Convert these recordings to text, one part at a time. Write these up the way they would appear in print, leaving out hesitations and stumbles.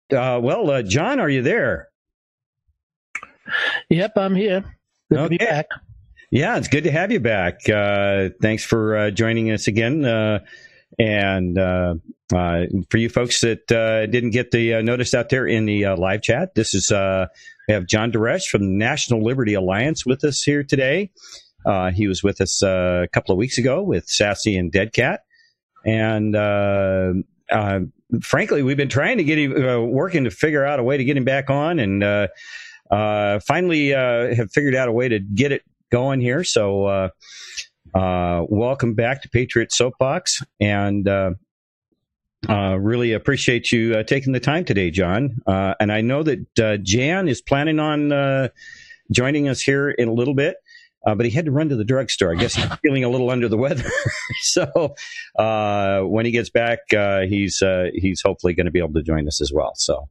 John, are you there? Yep, I'm here. Good to be back. Yeah, it's good to have you back. Thanks for joining us again. And for you folks that didn't get the notice out there in the live chat, this is we have John Duresh from the National Liberty Alliance with us here today. He was with us a couple of weeks ago with Sassy and Dead Cat. And frankly, we've been trying to get him working to figure out a way to get him back on, and finally have figured out a way to get it going here. So welcome back to Patriot Soapbox, and really appreciate you taking the time today, John. And I know that Jan is planning on joining us here in a little bit. But he had to run to the drugstore. I guess he's feeling a little under the weather. So when he gets back, he's hopefully going to be able to join us as well. So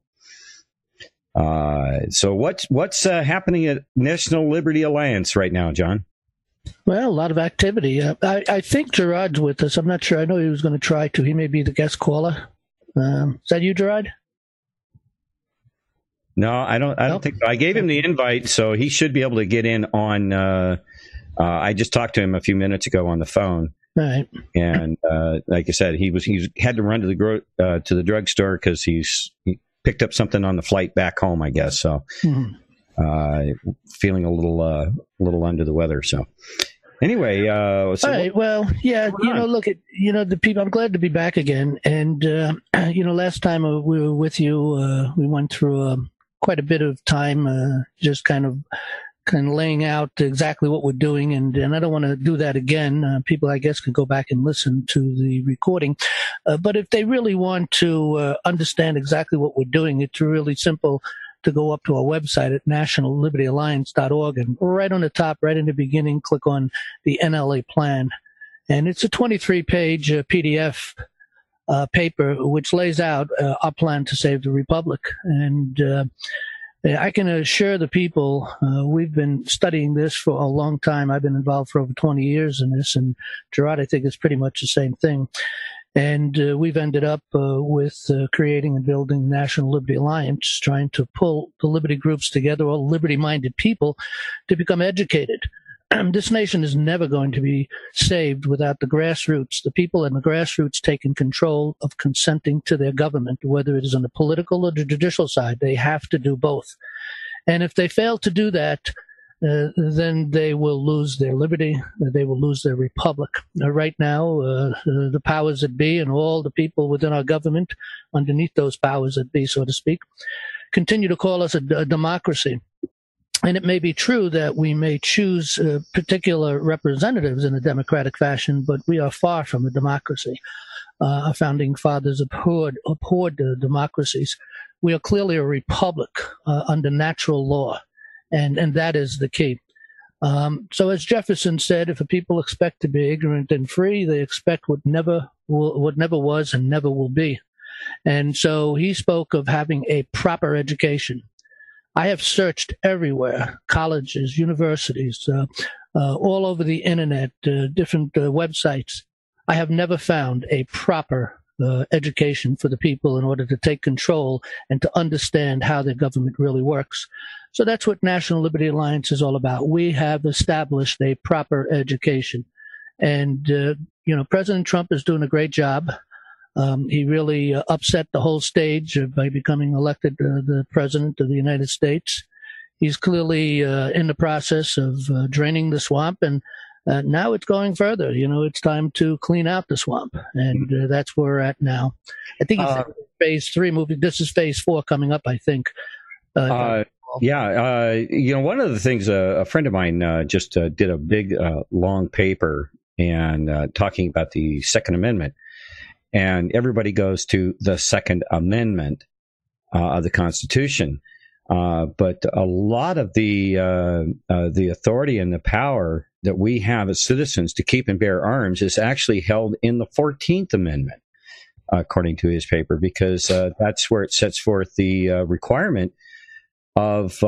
what's happening at National Liberty Alliance right now, John? Well, a lot of activity. I think Gerard's with us. I'm not sure. I know he was going to try to. He may be the guest caller. Is that you, Gerard? No, I don't think so. I gave him the invite, so he should be able to get in on. I just talked to him a few minutes ago on the phone. Right. And like I said, he had to run to the drugstore because he picked up something on the flight back home, I guess. So feeling a little under the weather. So anyway, all right. Well, yeah. Look at the people. I'm glad to be back again. And last time we were with you, we went through quite a bit of time just kind of laying out exactly what we're doing, and I don't want to do that again. People, I guess, can go back and listen to the recording. But if they really want to understand exactly what we're doing, it's really simple to go up to our website at nationallibertyalliance.org, and right on the top, right in the beginning, click on the NLA plan. And it's a 23-page PDF paper which lays out our plan to save the Republic. And I can assure the people, we've been studying this for a long time. I've been involved for over 20 years in this, and Gerard, I think, is pretty much the same thing. And we've ended up with creating and building National Liberty Alliance, trying to pull the liberty groups together, all liberty-minded people, to become educated. This nation is never going to be saved without the grassroots, the people in the grassroots taking control of consenting to their government, whether it is on the political or the judicial side. They have to do both. And if they fail to do that, then they will lose their liberty. They will lose their republic. Right now, the powers that be and all the people within our government, underneath those powers that be, so to speak, continue to call us a democracy. And it may be true that we may choose particular representatives in a democratic fashion, but we are far from a democracy. Our founding fathers abhorred democracies. We are clearly a republic under natural law, and that is the key. So as Jefferson said, if a people expect to be ignorant and free, they expect what never was and never will be. And so he spoke of having a proper education. I have searched everywhere, colleges, universities, all over the internet, different websites. I have never found a proper education for the people in order to take control and to understand how their government really works. So that's what National Liberty Alliance is all about. We have established a proper education. And, President Trump is doing a great job. He really upset the whole stage by becoming elected the president of the United States. He's clearly in the process of draining the swamp, and now it's going further. It's time to clean out the swamp, and that's where we're at now. I think he's phase 3 movie. This is phase 4 coming up, I think. One of the things a friend of mine just did a big, long paper and talking about the Second Amendment. And everybody goes to the Second Amendment of the Constitution, but a lot of the authority and the power that we have as citizens to keep and bear arms is actually held in the 14th Amendment, according to his paper, because that's where it sets forth the requirement of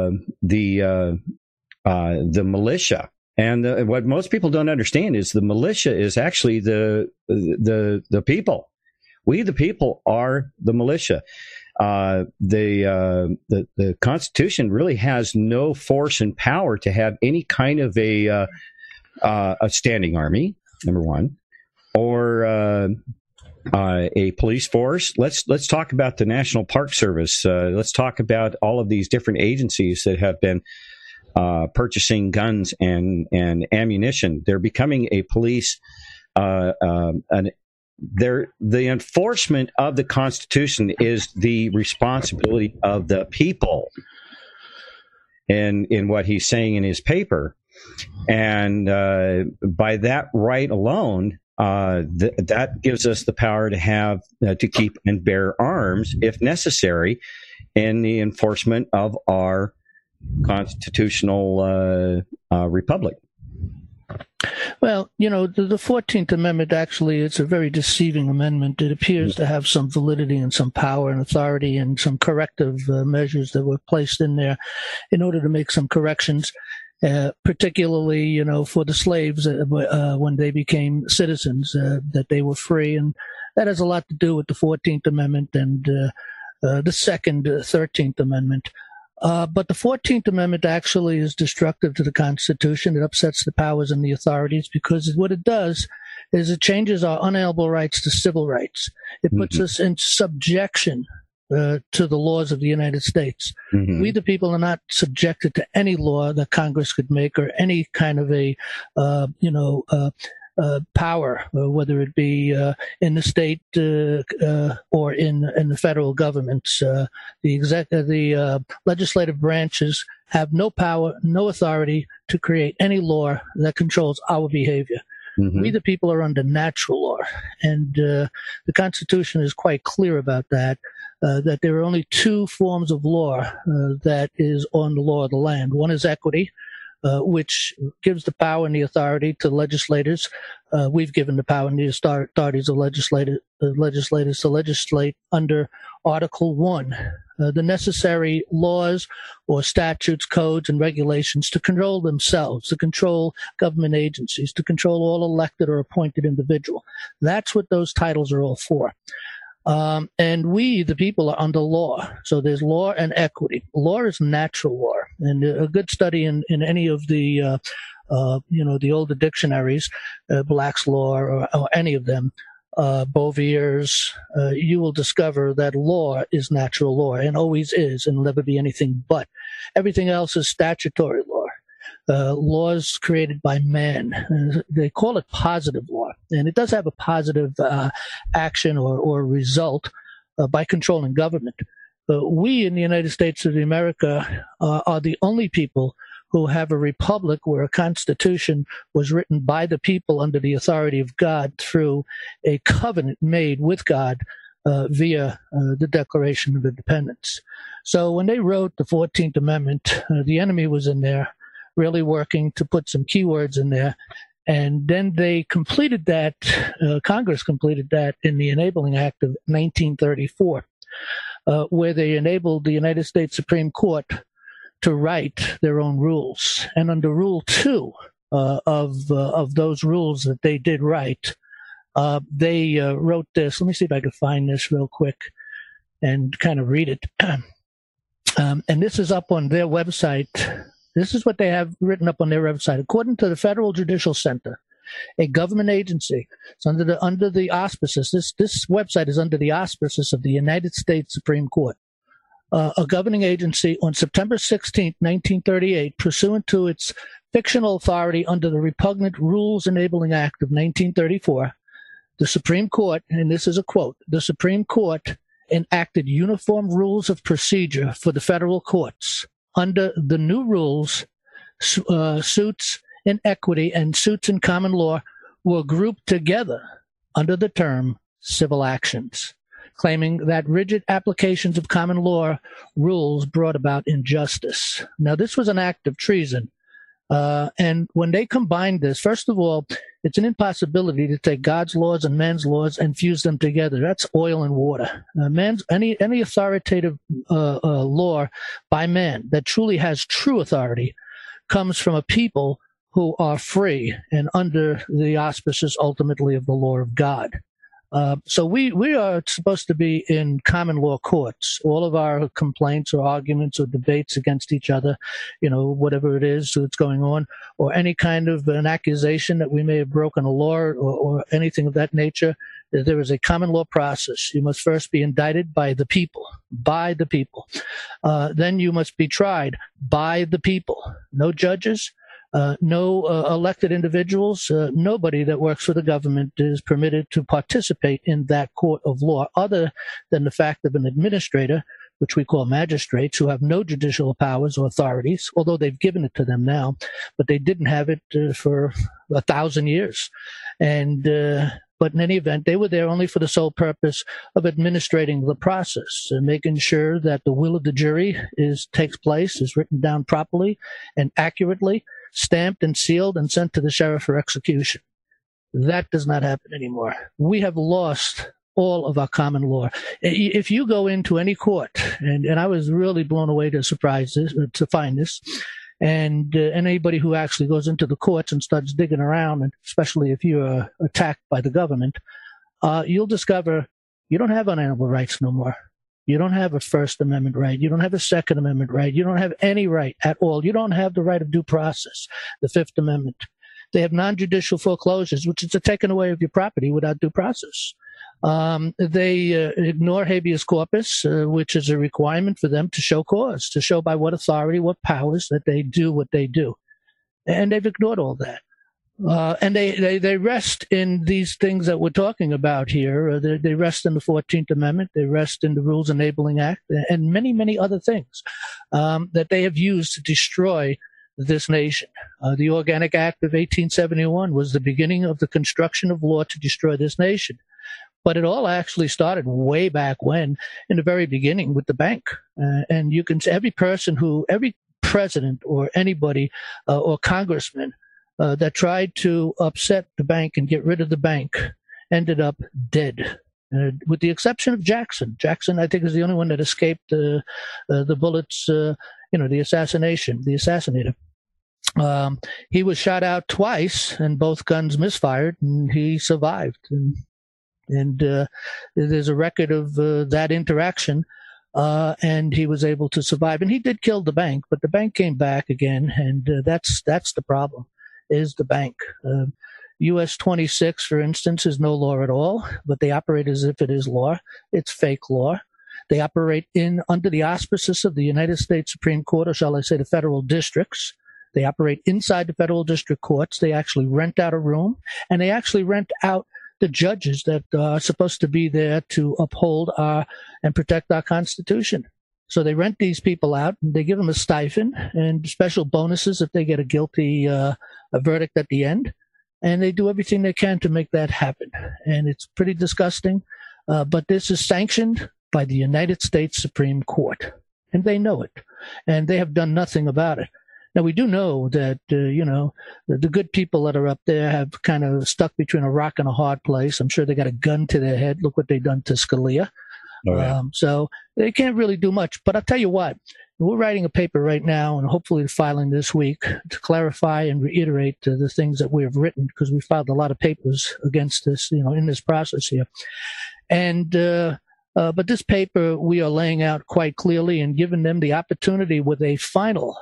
the militia. And what most people don't understand is the militia is actually the people. We, the people, are the militia. the Constitution really has no force and power to have any kind of a standing army, number one, or a police force. Let's talk about the National Park Service. Let's talk about all of these different agencies that have been purchasing guns and ammunition. They're becoming a police. The enforcement of the Constitution is the responsibility of the people, and in what he's saying in his paper, and by that right alone, that gives us the power to have to keep and bear arms if necessary in the enforcement of our constitutional republic. Well, the 14th Amendment actually is a very deceiving amendment. It appears to have some validity and some power and authority and some corrective measures that were placed in there in order to make some corrections, particularly, for the slaves when they became citizens, that they were free. And that has a lot to do with the 14th Amendment and the second 13th Amendment. But the 14th Amendment actually is destructive to the Constitution. It upsets the powers and the authorities because what it does is it changes our unalienable rights to civil rights. It puts us in subjection to the laws of the United States. We, the people, are not subjected to any law that Congress could make or any kind of a, power, whether it be in the state or in the federal governments. The legislative branches have no power, no authority to create any law that controls our behavior. We, the people, are under natural law, and the Constitution is quite clear about that. That there are only two forms of law that is on the law of the land. One is equity, which gives the power and the authority to legislators. We've given the power and the authorities of legislators to legislate under Article 1, the necessary laws or statutes, codes, and regulations to control themselves, to control government agencies, to control all elected or appointed individual. That's what those titles are all for. And we, the people, are under law. So there's law and equity. Law is natural law. And a good study in any of the, the older dictionaries, Black's Law or any of them, Bovier's, you will discover that law is natural law and always is and will never be anything but. Everything else is statutory law. Laws created by man. They call it positive law, and it does have a positive action or result by controlling government. We in the United States of America are the only people who have a republic where a constitution was written by the people under the authority of God through a covenant made with God via the Declaration of Independence. So when they wrote the 14th Amendment, the enemy was in there really working to put some keywords in there. And then they completed that, Congress completed that in the Enabling Act of 1934, where they enabled the United States Supreme Court to write their own rules. And under Rule 2 of those rules that they did write, they wrote this. Let me see if I can find this real quick and kind of read it. And this is up on their website. This is what they have written up on their website. According to the Federal Judicial Center, a government agency, it's under the auspices. This website is under the auspices of the United States Supreme Court. A governing agency on September 16, 1938, pursuant to its fictional authority under the repugnant Rules Enabling Act of 1934, the Supreme Court, and this is a quote, the Supreme Court enacted uniform rules of procedure for the federal courts. Under the new rules, suits in equity and suits in common law were grouped together under the term civil actions, claiming that rigid applications of common law rules brought about injustice. Now, this was an act of treason. And when they combined this, first of all, it's an impossibility to take God's laws and man's laws and fuse them together. That's oil and water. Any authoritative law by man that truly has true authority comes from a people who are free and under the auspices ultimately of the law of God. So we are supposed to be in common law courts. All of our complaints or arguments or debates against each other, whatever it is that's going on, or any kind of an accusation that we may have broken a law or anything of that nature, there is a common law process. You must first be indicted by the people. Then you must be tried by the people. No judges. No elected individuals, nobody that works for the government is permitted to participate in that court of law other than the fact of an administrator, which we call magistrates, who have no judicial powers or authorities, although they've given it to them now, but they didn't have it for 1,000 years. But in any event, they were there only for the sole purpose of administrating the process and making sure that the will of the jury takes place, is written down properly and accurately, stamped and sealed and sent to the sheriff for execution. That does not happen anymore. We have lost all of our common law. If you go into any court, and I was really blown away to find this, and anybody who actually goes into the courts and starts digging around, and especially if you're attacked by the government, you'll discover you don't have unalienable rights no more. You don't have a First Amendment right. You don't have a Second Amendment right. You don't have any right at all. You don't have the right of due process, the Fifth Amendment. They have non-judicial foreclosures, which is a taking away of your property without due process. They ignore habeas corpus, which is a requirement for them to show cause, to show by what authority, what powers that they do what they do. And they've ignored all that. And they rest in these things that we're talking about here. They rest in the 14th Amendment. They rest in the Rules Enabling Act and many, many other things that they have used to destroy this nation. The Organic Act of 1871 was the beginning of the construction of law to destroy this nation. But it all actually started way back when, in the very beginning, with the bank. And you can see every president or anybody or congressman that tried to upset the bank and get rid of the bank ended up dead, with the exception of Jackson. Jackson, I think, is the only one that escaped the bullets, the assassination, the assassinator. He was shot out twice, and both guns misfired, and he survived. And there's a record of that interaction, and he was able to survive. And he did kill the bank, but the bank came back again, and that's the problem. Is the bank. US 26, for instance, is no law at all, but they operate as if it is law. It's fake law. They operate under the auspices of the United States Supreme Court, or shall I say the federal districts. They operate inside the federal district courts. They actually rent out a room, and they actually rent out the judges that are supposed to be there to uphold and protect our Constitution. So they rent these people out, and they give them a stipend and special bonuses if they get a guilty a verdict at the end. And they do everything they can to make that happen. And it's pretty disgusting. But this is sanctioned by the United States Supreme Court. And they know it. And they have done nothing about it. Now, we do know that, the good people that are up there have kind of stuck between a rock and a hard place. I'm sure they got a gun to their head. Look what they've done to Scalia. Oh, yeah. So they can't really do much. But I'll tell you what, we're writing a paper right now and hopefully filing this week to clarify and reiterate the things that we have written, because we filed a lot of papers against this, in this process here. And but this paper we are laying out quite clearly and giving them the opportunity with a final,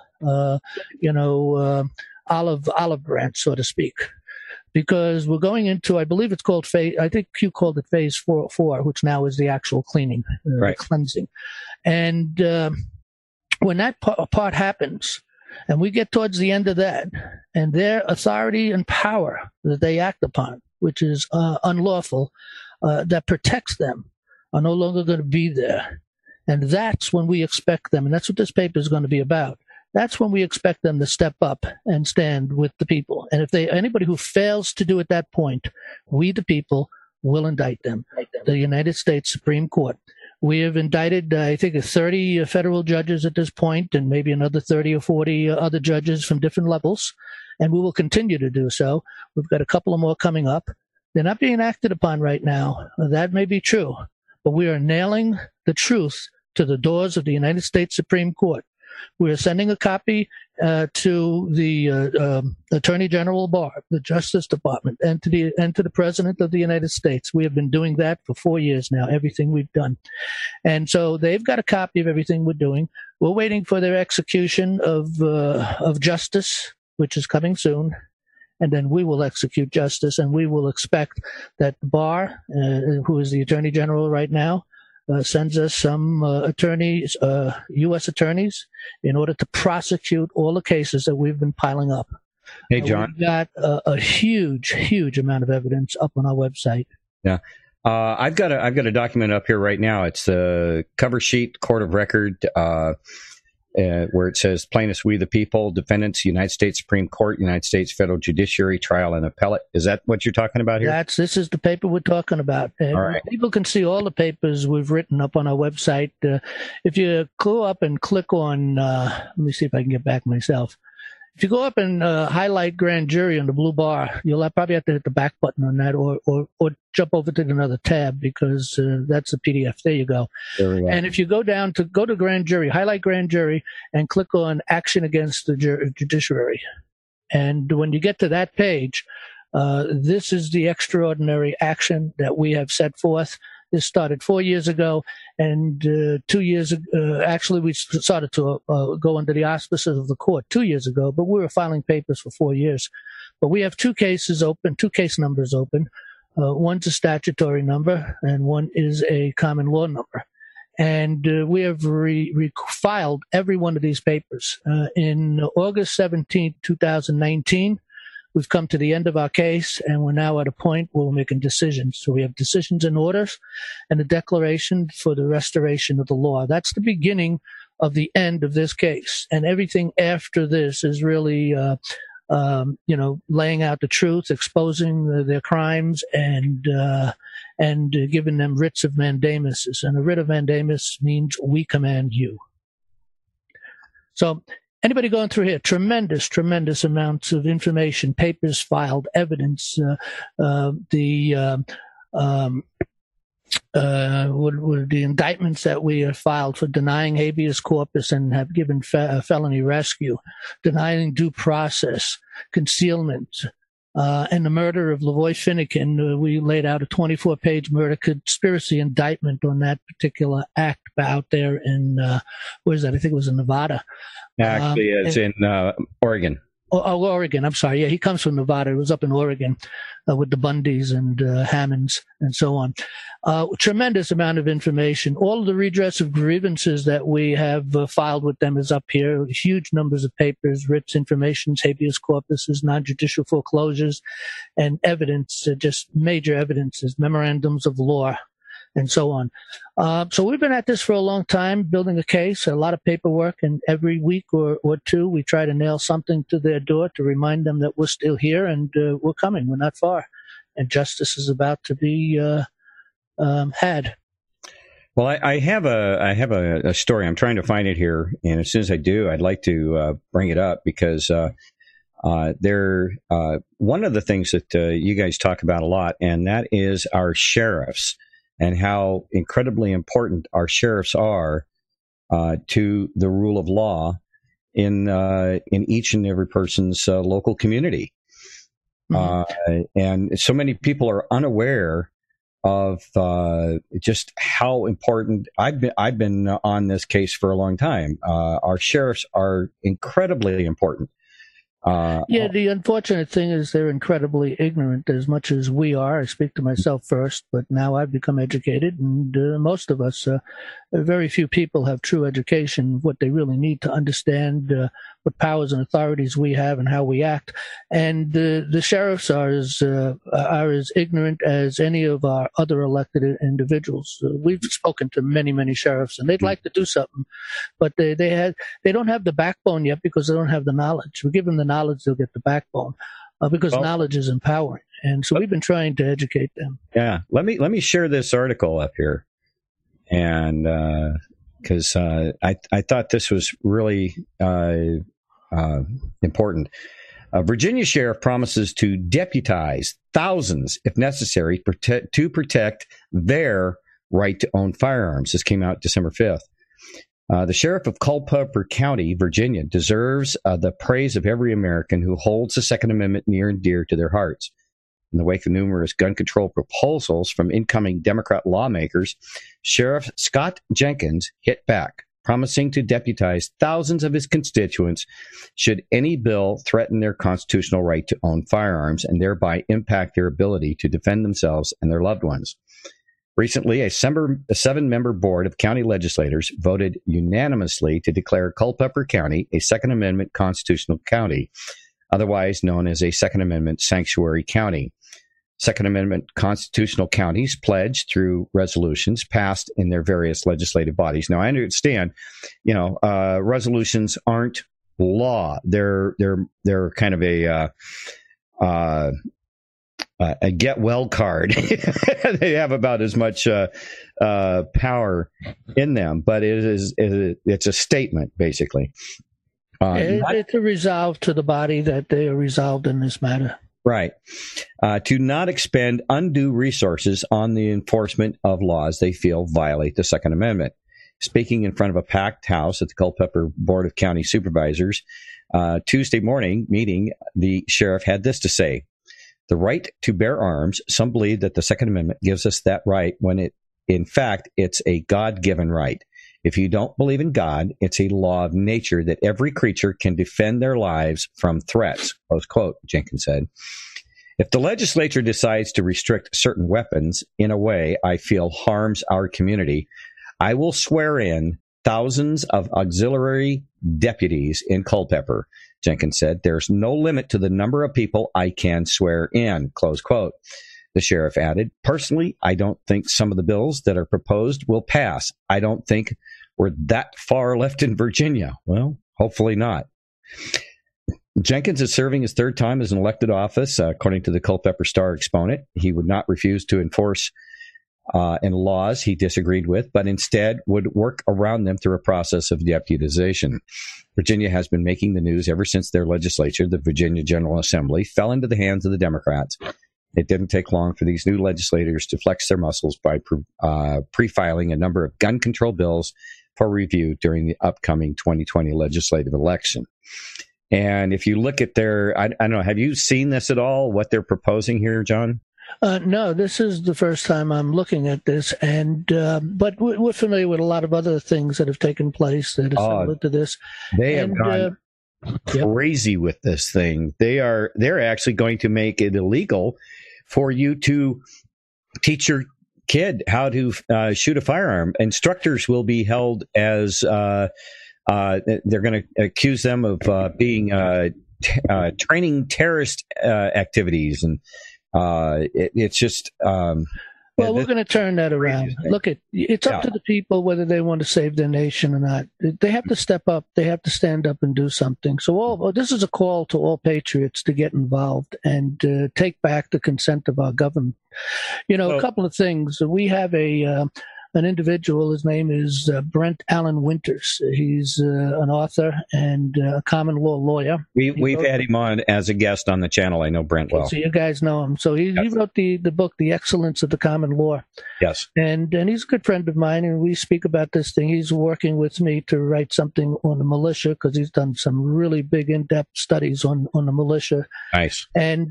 olive branch, so to speak. Because we're going into, I believe it's called I think Q called it phase 4, which now is the actual cleaning, right. Cleansing. And when that part happens, and we get towards the end of that, and their authority and power that they act upon, which is unlawful, that protects them, are no longer going to be there. And that's when we expect them, and that's what this paper is going to be about. That's when we expect them to step up and stand with the people. And if anybody who fails to do at that point, we, the people, will indict them. The United States Supreme Court. We have indicted, I think, 30 federal judges at this point, and maybe another 30 or 40 other judges from different levels. And we will continue to do so. We've got a couple of more coming up. They're not being acted upon right now. That may be true. But we are nailing the truth to the doors of the United States Supreme Court. We're sending a copy to the Attorney General Barr, the Justice Department, and to the President of the United States. We have been doing that for 4 years now, everything we've done. And so they've got a copy of everything we're doing. We're waiting for their execution of justice, which is coming soon. And then we will execute justice, and we will expect that Barr, who is the Attorney General right now, sends us some attorneys, U.S. attorneys, in order to prosecute all the cases that we've been piling up. Hey, John. We've got a huge amount of evidence up on our website. Yeah. I've got a document up here right now. It's the cover sheet, court of record, where it says plaintiffs, we the people, defendants, United States Supreme Court, United States Federal Judiciary, trial and appellate. Is that what you're talking about here? This is the paper we're talking about. All right. People can see all the papers we've written up on our website. If you go up and click on, let me see if I can get back myself. If you go up and highlight grand jury on the blue bar, you'll probably have to hit the back button on that, or jump over to another tab, because that's a PDF. There you go. There we go. And if you go to grand jury, highlight grand jury, and click on action against the judiciary. And when you get to that page, this is the extraordinary action that we have set forth. This started 4 years ago, and 2 years ago, actually we started to go under the auspices of the court 2 years ago, but we were filing papers for 4 years. But we have two case numbers open. One's a statutory number, and one is a common law number. And we have filed every one of these papers. In August 17, 2019, we've come to the end of our case, and we're now at a point where we're making decisions. So we have decisions and orders and a declaration for the restoration of the law. That's the beginning of the end of this case. And everything after this is really, laying out the truth, exposing their crimes, and giving them writs of mandamus. And a writ of mandamus means we command you. So anybody going through here, tremendous amounts of information, papers filed, evidence, the indictments that we have filed for denying habeas corpus and have given felony rescue, denying due process, concealment, and the murder of Lavoy Finnegan. We laid out a 24-page murder conspiracy indictment on that particular act out there in, where is that? I think it was in Nevada. Actually, it's in Oregon. Oregon. I'm sorry. Yeah, he comes from Nevada. It was up in Oregon with the Bundys and Hammonds and so on. Tremendous amount of information. All of the redress of grievances that we have filed with them is up here. Huge numbers of papers, writs, informations, habeas corpuses, non-judicial foreclosures, and evidence, just major evidences, memorandums of law, and so on. So we've been at this for a long time, building a case, a lot of paperwork, and every week or two we try to nail something to their door to remind them that we're still here and we're coming. We're not far. And justice is about to be had. Well, I have a story. I'm trying to find it here, and as soon as I do, I'd like to bring it up, because one of the things that you guys talk about a lot, and that is our sheriffs, and how incredibly important our sheriffs are to the rule of law in each and every person's local community. Mm-hmm. And so many people are unaware of just how important. I've been on this case for a long time. Our sheriffs are incredibly important. The unfortunate thing is they're incredibly ignorant, as much as we are. I speak to myself first, but now I've become educated, and most of us, very few people have true education, what they really need to understand what powers and authorities we have and how we act. And the sheriffs are as ignorant as any of our other elected individuals. We've spoken to many sheriffs, and they'd like to do something, but they don't have the backbone yet, because they don't have the knowledge. We give them the knowledge, they'll get the backbone, because knowledge is empowering. And so we've been trying to educate them. Yeah. Let me share this article up here. And because I thought this was really important. Virginia sheriff promises to deputize thousands, if necessary, to protect their right to own firearms. This came out December 5th. The sheriff of Culpeper County, Virginia, deserves the praise of every American who holds the Second Amendment near and dear to their hearts. In the wake of numerous gun control proposals from incoming Democrat lawmakers, Sheriff Scott Jenkins hit back, promising to deputize thousands of his constituents should any bill threaten their constitutional right to own firearms and thereby impact their ability to defend themselves and their loved ones. Recently, a seven-member board of county legislators voted unanimously to declare Culpeper County a Second Amendment constitutional county, otherwise known as a Second Amendment sanctuary county. Second Amendment constitutional counties pledged through resolutions passed in their various legislative bodies. Now, I understand, resolutions aren't law. They're kind of a get well card. They have about as much power in them, but it's a statement basically. It's a resolve to the body that they are resolved in this matter. Right. To not expend undue resources on the enforcement of laws they feel violate the Second Amendment. Speaking in front of a packed house at the Culpeper Board of County Supervisors Tuesday morning meeting, the sheriff had this to say: "The right to bear arms, some believe that the Second Amendment gives us that right when in fact, it's a God-given right. If you don't believe in God, it's a law of nature that every creature can defend their lives from threats," close quote, Jenkins said. "If the legislature decides to restrict certain weapons in a way I feel harms our community, I will swear in thousands of auxiliary deputies in Culpeper," Jenkins said. "There's no limit to the number of people I can swear in," close quote. The sheriff added, "Personally, I don't think some of the bills that are proposed will pass. I don't think we're that far left in Virginia." Well, hopefully not. Jenkins is serving his third time as an elected office, according to the Culpeper Star exponent. He would not refuse to enforce in laws he disagreed with, but instead would work around them through a process of deputization. Virginia has been making the news ever since their legislature, the Virginia General Assembly, fell into the hands of the Democrats. It didn't take long for these new legislators to flex their muscles by pre-filing a number of gun control bills for review during the upcoming 2020 legislative election. And if you look at I don't know, have you seen this at all, what they're proposing here, John? No, this is the first time I'm looking at this, and but we're familiar with a lot of other things that have taken place that are similar to this. They have gone crazy with this thing. They're actually going to make it illegal for you to teach your kid how to shoot a firearm. Instructors will be held as they're going to accuse them of being training terrorist activities, and it's just. Well, we're going to turn that around. Look, it's up to the people whether they want to save their nation or not. They have to step up. They have to stand up and do something. So this is a call to all patriots to get involved and take back the consent of our government. A couple of things. We have an individual. His name is Brent Allen Winters. He's an author and a common law lawyer. We've had him on as a guest on the channel. I know Brent well. So you guys know him. So he wrote the book, The Excellence of the Common Law. Yes. And he's a good friend of mine, and we speak about this thing. He's working with me to write something on the militia because he's done some really big, in-depth studies on the militia. Nice.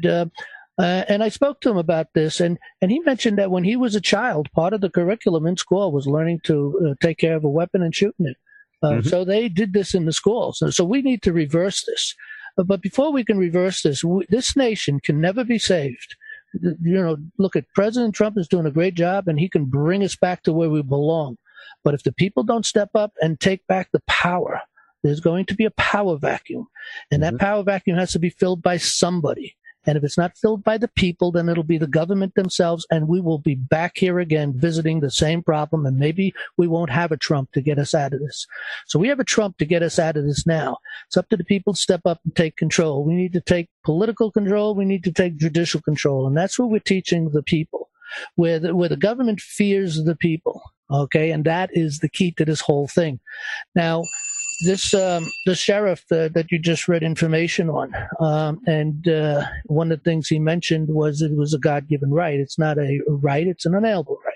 And I spoke to him about this, and he mentioned that when he was a child, part of the curriculum in school was learning to take care of a weapon and shooting it. So they did this in the schools. So we need to reverse this. But before we can reverse this, this nation can never be saved. Look at President Trump is doing a great job, and he can bring us back to where we belong. But if the people don't step up and take back the power, there's going to be a power vacuum. And that power vacuum has to be filled by somebody. And if it's not filled by the people, then it'll be the government themselves, and we will be back here again visiting the same problem, and maybe we won't have a Trump to get us out of this. So we have a Trump to get us out of this now. It's up to the people to step up and take control. We need to take political control. We need to take judicial control, and that's what we're teaching the people, where the government fears the people, okay? And that is the key to this whole thing. Now, the sheriff that you just read information on, and one of the things he mentioned was it was a God-given right. It's not a right; it's an inalienable right.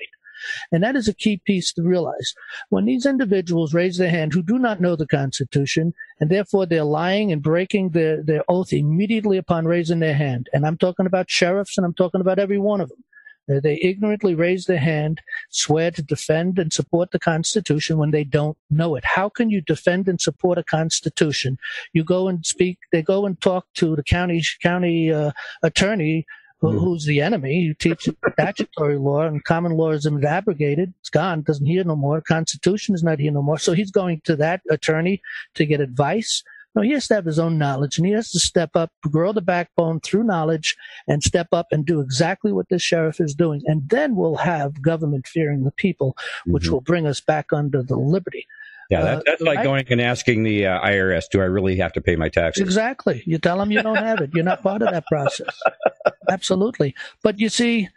And that is a key piece to realize. When these individuals raise their hand who do not know the Constitution, and therefore they're lying and breaking their oath immediately upon raising their hand, and I'm talking about sheriffs and I'm talking about every one of them, they ignorantly raise their hand, swear to defend and support the Constitution when they don't know it. How can you defend and support a Constitution? You go and speak, they go and talk to the county attorney who's the enemy, who teaches statutory law, and common law is abrogated. It's gone, doesn't hear no more. Constitution is not here no more. So he's going to that attorney to get advice. No, he has to have his own knowledge, and he has to step up, grow the backbone through knowledge, and step up and do exactly what this sheriff is doing. And then we'll have government fearing the people, which will bring us back under the liberty. Yeah, that's like going and asking the IRS, do I really have to pay my taxes? Exactly. You tell them you don't have it. You're not part of that process. Absolutely. But you see,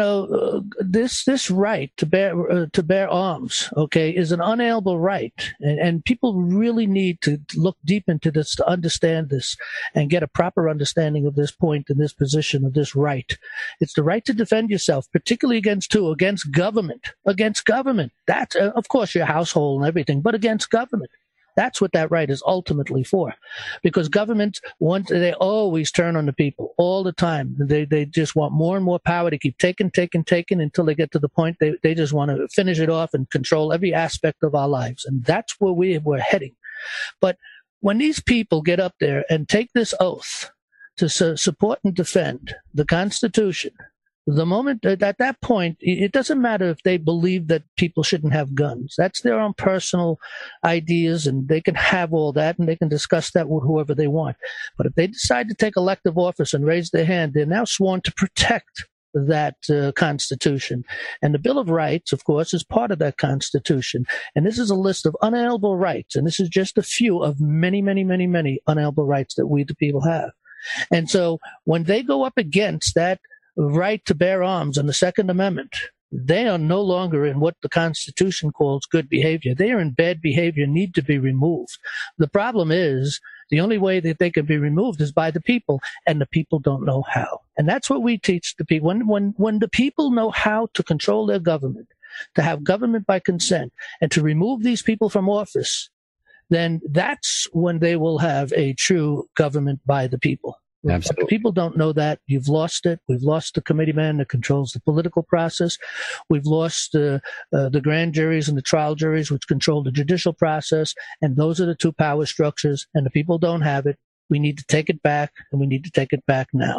this right to bear arms, okay, is an unalienable right, and people really need to look deep into this to understand this and get a proper understanding of this point and this position of this right. It's the right to defend yourself, particularly against who? Against government. Against government. That's of course your household and everything, but against government. That's what that right is ultimately for. Because governments they always turn on the people all the time. They just want more and more power to keep taking until they get to the point they just want to finish it off and control every aspect of our lives. And that's where we're heading. But when these people get up there and take this oath to support and defend the Constitution, the moment at that point, it doesn't matter if they believe that people shouldn't have guns. That's their own personal ideas, and they can have all that, and they can discuss that with whoever they want. But if they decide to take elective office and raise their hand, they're now sworn to protect that Constitution. And the Bill of Rights, of course, is part of that Constitution. And this is a list of unalienable rights, and this is just a few of many, many, many, many unalienable rights that we, the people, have. And so when they go up against that right to bear arms on the Second Amendment, they are no longer in what the Constitution calls good behavior. They are in bad behavior, need to be removed. The problem is the only way that they can be removed is by the people, and the people don't know how. And that's what we teach the people. When the people know how to control their government, to have government by consent, and to remove these people from office, then that's when they will have a true government by the people. Absolutely. But people don't know that. You've lost it. We've lost the committeeman that controls the political process. We've lost the grand juries and the trial juries, which control the judicial process. And those are the two power structures, and the people don't have it. We need to take it back, and we need to take it back now.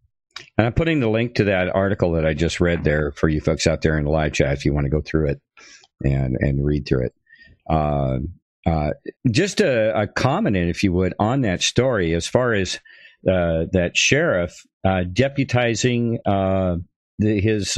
And I'm putting the link to that article that I just read there for you folks out there in the live chat if you want to go through it and read through it. Just a comment, if you would, on that story as far as that sheriff deputizing his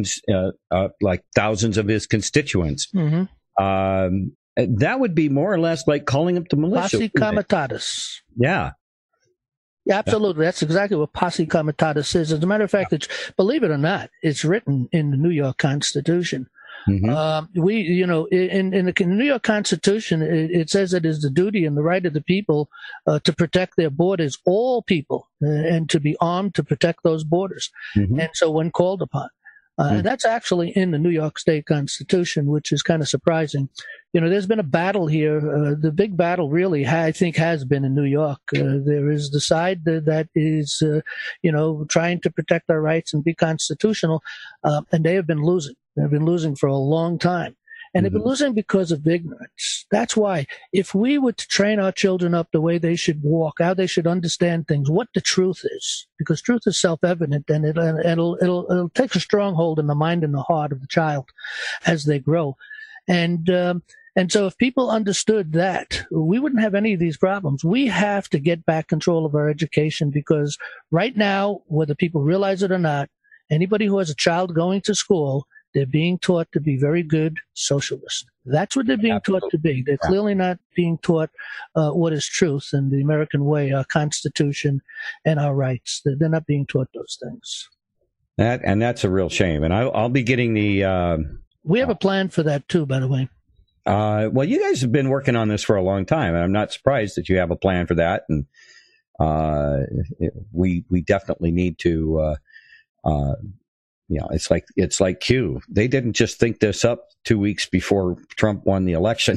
like thousands of his constituents. Mm-hmm. That would be more or less like calling up the militia. Posse comitatus. Yeah. Yeah, absolutely. That's exactly what posse comitatus is. As a matter of fact, believe it or not, it's written in the New York Constitution. Mm-hmm. In the New York Constitution, it says it is the duty and the right of the people to protect their borders, all people, and to be armed to protect those borders. Mm-hmm. And so when called upon. Mm-hmm. That's actually in the New York State Constitution, which is kind of surprising. There's been a battle here. The big battle really, I think, has been in New York. There is the side that is, trying to protect our rights and be constitutional, and they have been losing. They've been losing for a long time. And they've been losing because of ignorance. That's why if we were to train our children up the way they should walk, how they should understand things, what the truth is, because truth is self-evident, and it'll take a stronghold in the mind and the heart of the child as they grow. And so if people understood that, we wouldn't have any of these problems. We have to get back control of our education, because right now, whether people realize it or not, anybody who has a child going to school, they're being taught to be very good socialists. That's what they're being taught to be. They're clearly not being taught what is truth and the American way, our Constitution and our rights. They're not being taught those things. That's a real shame. And I'll be getting the... we have a plan for that, too, by the way. Well, you guys have been working on this for a long time, and I'm not surprised that you have a plan for that. And we definitely need to... it's like Q. They didn't just think this up 2 weeks before Trump won the election.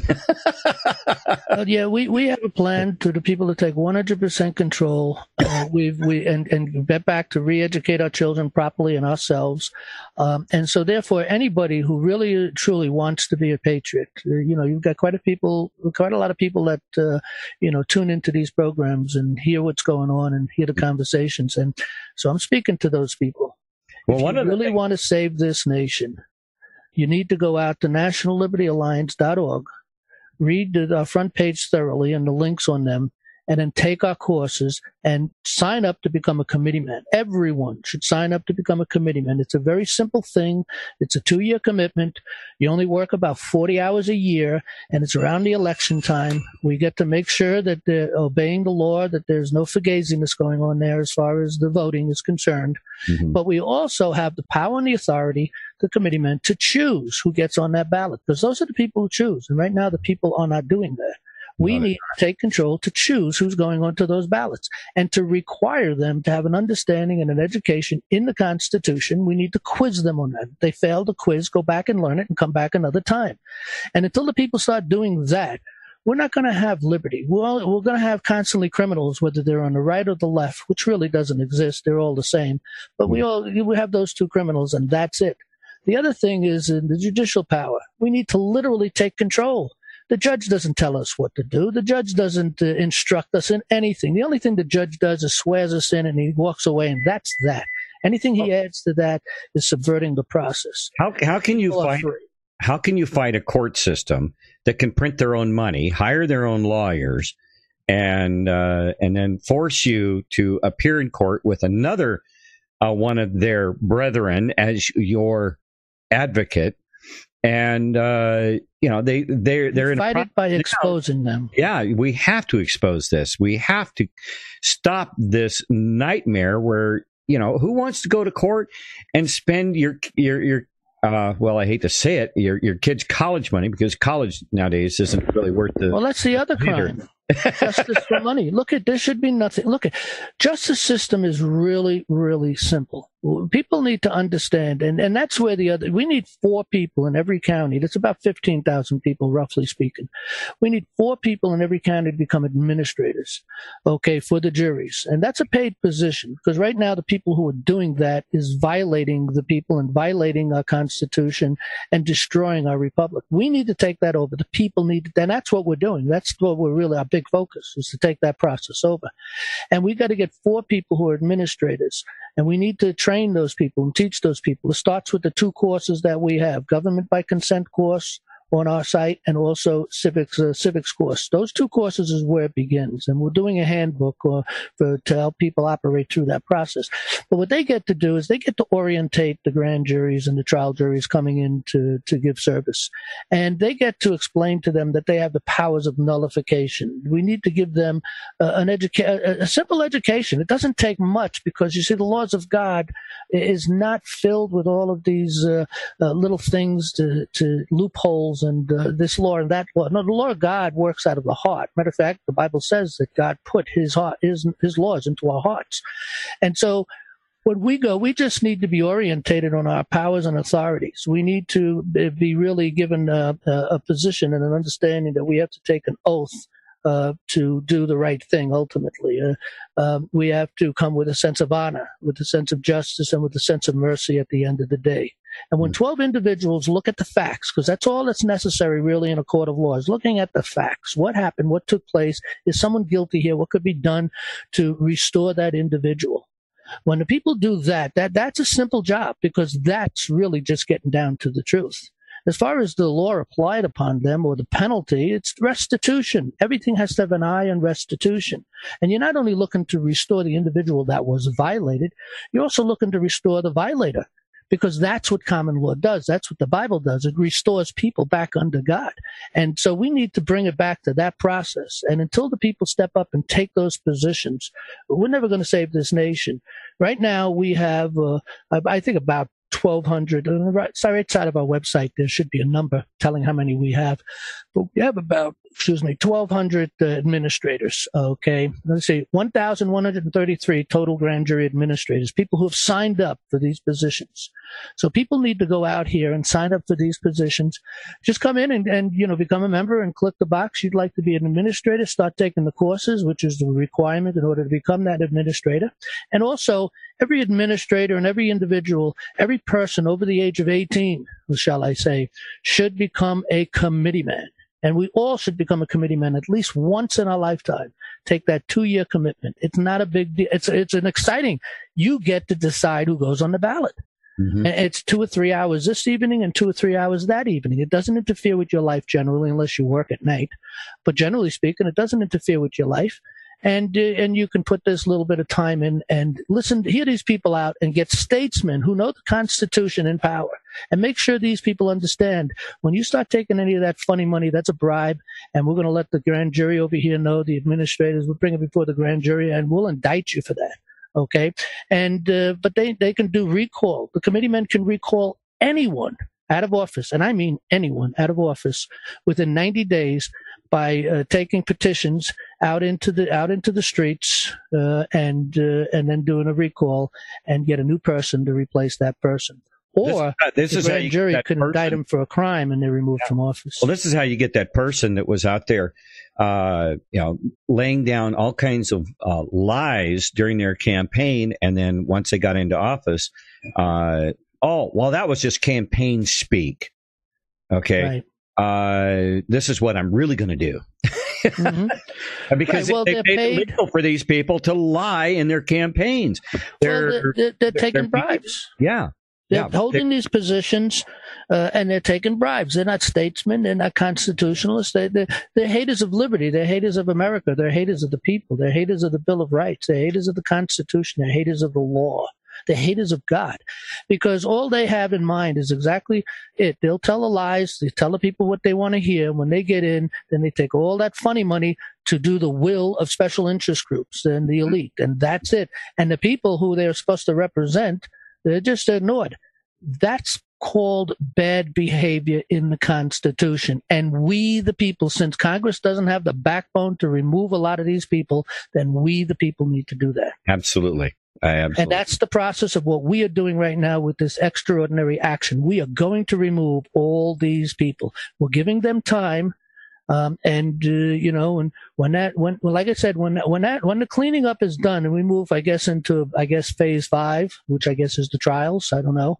Yeah, we have a plan to the people to take 100% control. And get back to re-educate our children properly and ourselves. And so therefore, anybody who really truly wants to be a patriot, you've got quite a lot of people that tune into these programs and hear what's going on and hear the conversations. And so I'm speaking to those people. Well, if you really want to save this nation, you need to go out to nationallibertyalliance.org, read the front page thoroughly and the links on them, and then take our courses and sign up to become a committeeman. Everyone should sign up to become a committeeman. It's a very simple thing. It's a 2-year commitment. You only work about 40 hours a year, and it's around the election time. We get to make sure that they're obeying the law, that there's no fugaziness going on there as far as the voting is concerned. Mm-hmm. But we also have the power and the authority, the committeemen, to choose who gets on that ballot, because those are the people who choose. And right now, the people are not doing that. We need to take control to choose who's going onto those ballots and to require them to have an understanding and an education in the Constitution. We need to quiz them on that. If they fail the quiz, go back and learn it and come back another time. And until the people start doing that, we're not going to have liberty. We're going to have constantly criminals, whether they're on the right or the left, which really doesn't exist. They're all the same. But we have those two criminals, and that's it. The other thing is in the judicial power. We need to literally take control. The judge doesn't tell us what to do. The judge doesn't instruct us in anything. The only thing the judge does is swears us in and he walks away, and that's that. Anything he adds to that is subverting the process. How can you fight a court system that can print their own money, hire their own lawyers, and then force you to appear in court with another one of their brethren as your advocate? And they're in fight it by exposing them. Yeah, we have to expose this. We have to stop this nightmare where who wants to go to court and spend your well, I hate to say it, your kid's college money, because college nowadays isn't really worth the. Well, that's the other crime. Justice for money. There should be nothing. Justice system is really, really simple. People need to understand, and that's where we need 4 people in every county. That's about 15,000 people, roughly speaking. We need 4 people in every county to become administrators, for the juries. And that's a paid position, because right now the people who are doing that is violating the people and violating our Constitution and destroying our republic. We need to take that over. The people need to, and that's what we're doing. That's what we're really, our big focus is to take that process over. And we got to get 4 people who are administrators. And we need to train those people and teach those people. It starts with the 2 courses that we have, government by consent course on our site, and also civics course. Those 2 courses is where it begins. And we're doing a handbook to help people operate through that process. But what they get to do is they get to orientate the grand juries and the trial juries coming in to give service. And they get to explain to them that they have the powers of nullification. We need to give them a simple education. It doesn't take much, because you see, the laws of God is not filled with all of these little things to loopholes and this law and that law. No, the law of God works out of the heart. Matter of fact, the Bible says that God put his laws into our hearts. And so when we go, we just need to be orientated on our powers and authorities. We need to be really given a position and an understanding that we have to take an oath to do the right thing ultimately. We have to come with a sense of honor, with a sense of justice, and with a sense of mercy at the end of the day. And when 12 individuals look at the facts, because that's all that's necessary really in a court of law, is looking at the facts. What happened? What took place? Is someone guilty here? What could be done to restore that individual? When the people do that's a simple job, because that's really just getting down to the truth. As far as the law applied upon them or the penalty, it's restitution. Everything has to have an eye on restitution. And you're not only looking to restore the individual that was violated, you're also looking to restore the violator, because that's what common law does. That's what the Bible does. It restores people back under God. And so we need to bring it back to that process. And until the people step up and take those positions, we're never going to save this nation. Right now, we have, I think, about 1,200. Right side of our website, there should be a number telling how many we have. But we have about 1,200 administrators. Okay, let's see, 1,133 total grand jury administrators, people who have signed up for these positions. So people need to go out here and sign up for these positions. Just come in and become a member and click the box. You'd like to be an administrator, start taking the courses, which is the requirement in order to become that administrator. And also, every administrator and every individual, every person over the age of 18, shall I say, should become a committee man. And we all should become a committee man at least once in our lifetime. Take that 2-year commitment. It's not a big deal. It's an exciting. You get to decide who goes on the ballot. Mm-hmm. And it's 2 or 3 hours this evening and 2 or 3 hours that evening. It doesn't interfere with your life generally, unless you work at night. But generally speaking, it doesn't interfere with your life. And you can put this little bit of time in and hear these people out and get statesmen who know the Constitution in power, and make sure these people understand when you start taking any of that funny money, that's a bribe, and we're going to let the grand jury over here know, the administrators will bring it before the grand jury, and we'll indict you for that. Okay. And, but they can do recall. The committeemen can recall anyone out of office, and I mean anyone out of office, within 90 days by taking petitions out into the streets and then doing a recall and get a new person to replace that person. Or the grand jury could indict him for a crime and they're removed from office. Well, this is how you get that person that was out there, laying down all kinds of lies during their campaign, and then once they got into office, that was just campaign speak. Okay. Right. This is what I'm really going to do. Mm-hmm. Because they made it legal for these people to lie in their campaigns. They're taking bribes. Yeah. They're holding these positions, and they're taking bribes. They're not statesmen. They're not constitutionalists. They're haters of liberty. They're haters of America. They're haters of the people. They're haters of the Bill of Rights. They're haters of the Constitution. They're haters of the law. They're haters of God, because all they have in mind is exactly it. They'll tell the lies. They tell the people what they want to hear. When they get in, then they take all that funny money to do the will of special interest groups and the elite, and that's it. And the people who they're supposed to represent, they're just ignored. That's called bad behavior in the Constitution. And we, the people, since Congress doesn't have the backbone to remove a lot of these people, then we, the people, need to do that. Absolutely. And that's the process of what we are doing right now with this extraordinary action. We are going to remove all these people. We're giving them time. And when the cleaning up is done and we move, into phase 5, which I guess is the trials. I don't know.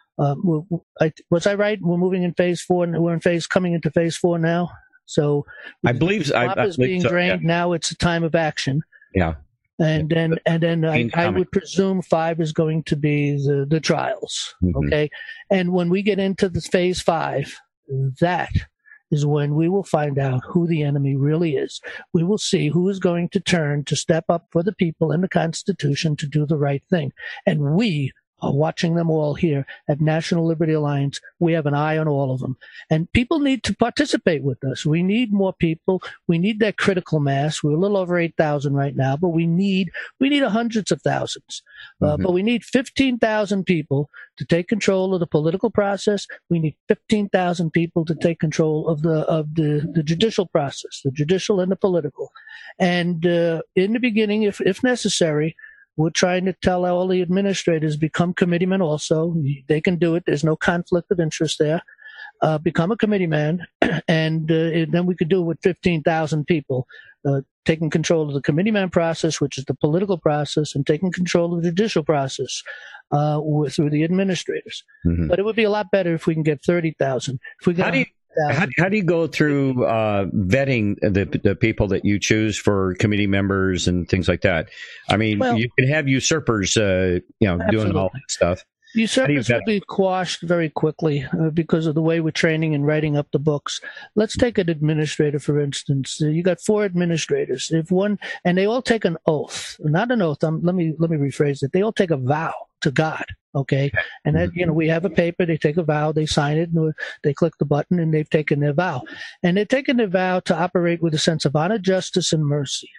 Was I right? We're moving in phase 4 and we're coming into phase 4 now. So I believe is being drained. Yeah. Now it's a time of action. Yeah. And then I would presume 5 is going to be the trials. Mm-hmm. Okay. And when we get into the phase 5, that is when we will find out who the enemy really is. We will see who is going to turn to step up for the people and the Constitution to do the right thing. And we are watching them all here at National Liberty Alliance. We have an eye on all of them. And people need to participate with us. We need more people. We need that critical mass. We're a little over 8,000 right now, but we need hundreds of thousands. But we need 15,000 people to take control of the political process. We need 15,000 people to take control of the judicial process, the judicial and the political. And in the beginning, if necessary, we're trying to tell all the administrators, become committeemen also. They can do it. There's no conflict of interest there. Become a committeeman, and then we could do it with 15,000 people, taking control of the committeeman process, which is the political process, and taking control of the judicial process through the administrators. Mm-hmm. But it would be a lot better if we can get 30,000. If we got How do you go through vetting the people that you choose for committee members and things like that? I mean, you can have usurpers, doing all that stuff. Usurpers will be quashed very quickly because of the way we're training and writing up the books. Let's take an administrator, for instance. You got 4 administrators. And they all take an oath, not an oath. Let me rephrase it. They all take a vow to God. Okay. And that, we have a paper, they take a vow, they sign it, and they click the button, and they've taken their vow. And they've taken their vow to operate with a sense of honor, justice, and mercy.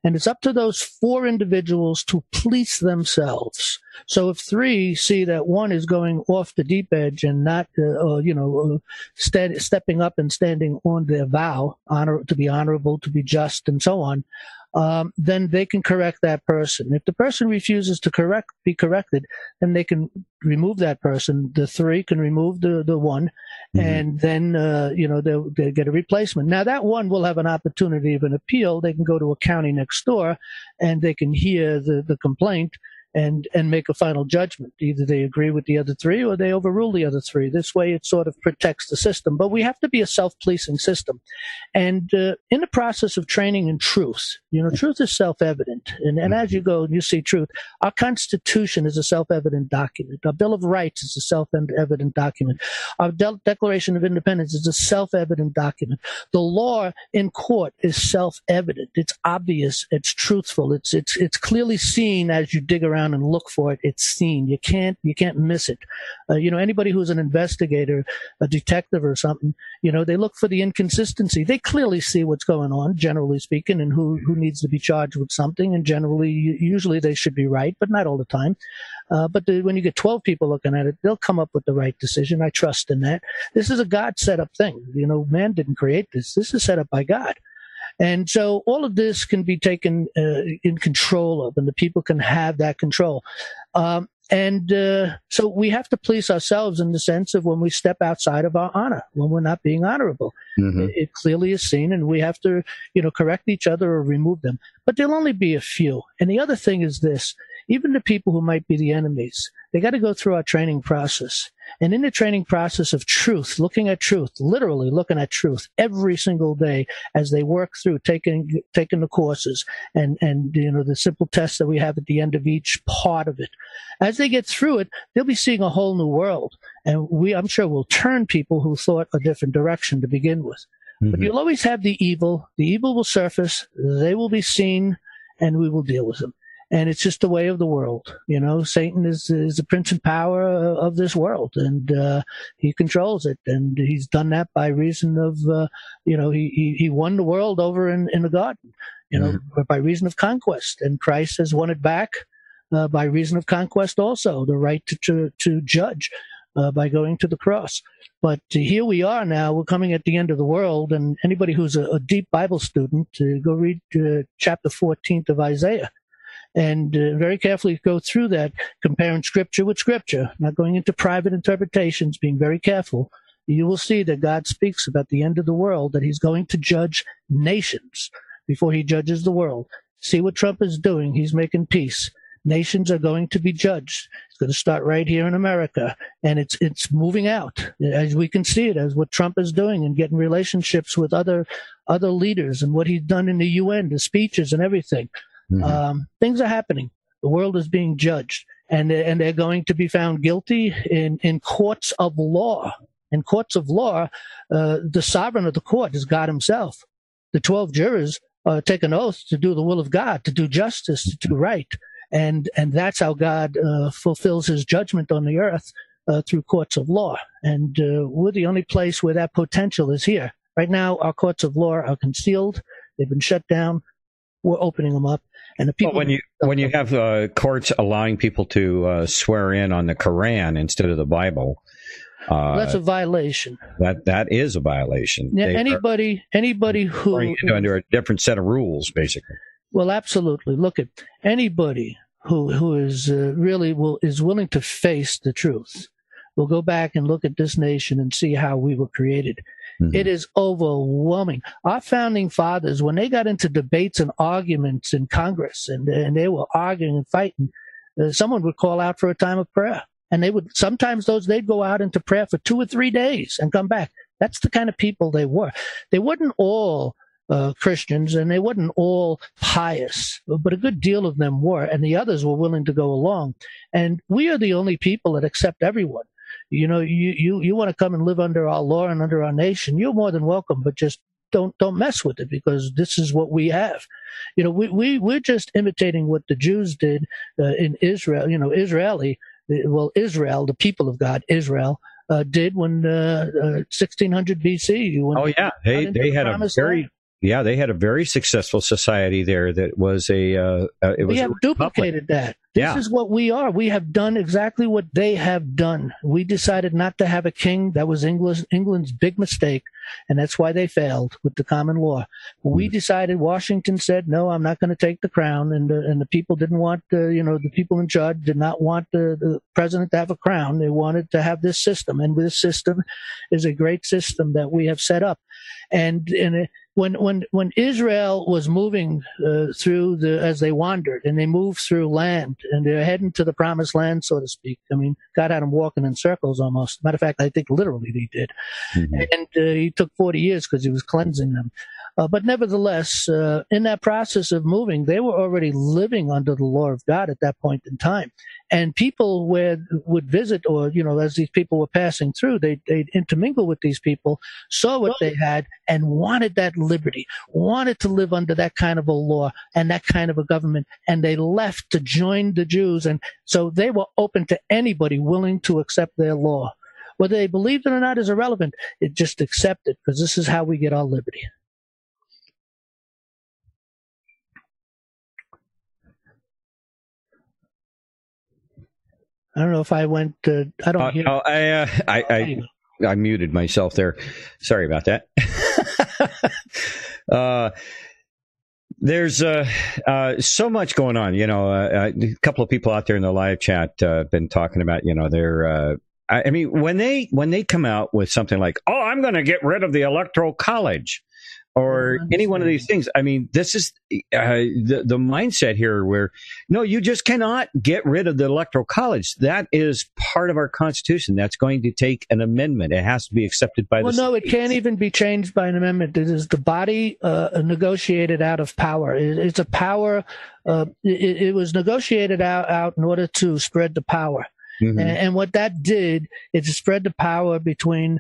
And it's up to those 4 individuals to police themselves. So if 3 see that one is going off the deep edge and not, stepping up and standing on their vow, to be honorable, to be just, and so on, then they can correct that person. If the person refuses to be corrected, then they can remove that person. The 3 can remove the one, and then they'll get a replacement. Now that one will have an opportunity of an appeal. They can go to a county next door, and they can hear the complaint and make a final judgment. Either they agree with the other 3 or they overrule the other 3. This way it sort of protects the system. But we have to be a self-policing system. And in the process of training in truth, truth is self-evident. And as you go and you see truth, our Constitution is a self-evident document. Our Bill of Rights is a self-evident document. Our Declaration of Independence is a self-evident document. The law in court is self-evident. It's obvious. It's truthful. It's clearly seen as you dig around and look for it. It's seen. You can't miss it. Anybody who's an investigator, a detective or something, they look for the inconsistency. They clearly see what's going on, generally speaking, and who needs to be charged with something. And usually they should be right, but not all the time. But when you get 12 people looking at it, they'll come up with the right decision. I trust in that. This is a God set up thing. Man didn't create this. This is set up by God. And so all of this can be taken in control of, and the people can have that control. So we have to police ourselves in the sense of when we step outside of our honor, when we're not being honorable. It clearly is seen, and we have to, correct each other or remove them. But there'll only be a few. And the other thing is this. Even the people who might be the enemies, they got to go through our training process. And in the training process of truth, looking at truth, literally looking at truth every single day as they work through taking the courses and the simple tests that we have at the end of each part of it. As they get through it, they'll be seeing a whole new world. And I'm sure will turn people who thought a different direction to begin with. But you'll always have the evil. The evil will surface. They will be seen, and we will deal with them. And it's just the way of the world. Satan is the prince and power of this world, and he controls it. And he's done that by reason of, he won the world over in the garden, by reason of conquest. And Christ has won it back by reason of conquest also, the right to judge by going to the cross. But here we are now. We're coming at the end of the world. And anybody who's a deep Bible student, go read chapter 14 of Isaiah. And very carefully go through that, comparing Scripture with Scripture, not going into private interpretations, being very careful. You will see that God speaks about the end of the world, that he's going to judge nations before he judges the world. See what Trump is doing. He's making peace. Nations are going to be judged. It's going to start right here in America, and it's moving out, as we can see it, as what Trump is doing and getting relationships with other leaders and what he's done in the UN, the speeches and everything. Things are happening. The world is being judged, and they're going to be found guilty in courts of law. In courts of law, the sovereign of the court is God himself. The 12 jurors take an oath to do the will of God, to do justice, to do right. And that's how God fulfills his judgment on the earth through courts of law. And we're the only place where that potential is here. Right now, our courts of law are concealed. They've been shut down. We're opening them up. And the people when you have courts allowing people to swear in on the Quran instead of the Bible, that's a violation. That is a violation. Yeah, anybody who under a different set of rules, basically. Well, absolutely. Look at anybody who is is willing to face the truth. We'll go back and look at this nation and see how we were created. It is overwhelming. Our founding fathers, when they got into debates and arguments in Congress, and they were arguing and fighting, someone would call out for a time of prayer, and they'd go out into prayer for 2 or 3 days and come back. That's the kind of people they were. They weren't all Christians, and they weren't all pious, but a good deal of them were, and the others were willing to go along. And we are the only people that accept everyone. You want to come and live under our law and under our nation, you're more than welcome, but just don't mess with it, because this is what we have. We're just imitating what the Jews did in Israel. Israel, the people of God, Israel, did when 1600 BC. They had a very Yeah, they had a very successful society there. That was we have duplicated that. This is what we are. We have done exactly what they have done. We decided not to have a king. That was England's big mistake, and that's why they failed with the common law. We decided. Washington said, "No, I'm not going to take the crown," and the people didn't want the people in charge did not want the president to have a crown. They wanted to have this system, and this system is a great system that we have set up, and when Israel was moving as they wandered, and they moved through land, and they're heading to the promised land, so to speak. I mean, God had them walking in circles almost. Matter of fact, I think literally they did. Mm-hmm. And he took 40 years because he was cleansing them. But nevertheless, in that process of moving, they were already living under the law of God at that point in time. And people would visit, or, as these people were passing through, they'd intermingle with these people, saw what they had, and wanted that liberty, wanted to live under that kind of a law and that kind of a government. And they left to join the Jews. And so they were open to anybody willing to accept their law. Whether they believed it or not is irrelevant. It just accept it, because this is how we get our liberty. I don't know if I went. I don't hear. I muted myself there. Sorry about that. There's so much going on. A couple of people out there in the live chat have been talking about. They're. I mean, when they come out with something like, "Oh, I'm going to get rid of the Electoral College," or any one of these things. I mean, this is the mindset here where, no, you just cannot get rid of the Electoral College. That is part of our Constitution. That's going to take an amendment. It has to be accepted by the states. No, it can't even be changed by an amendment. It is the body negotiated out of power. It's a power. It was negotiated out in order to spread the power. Mm-hmm. And what that did is to spread the power between,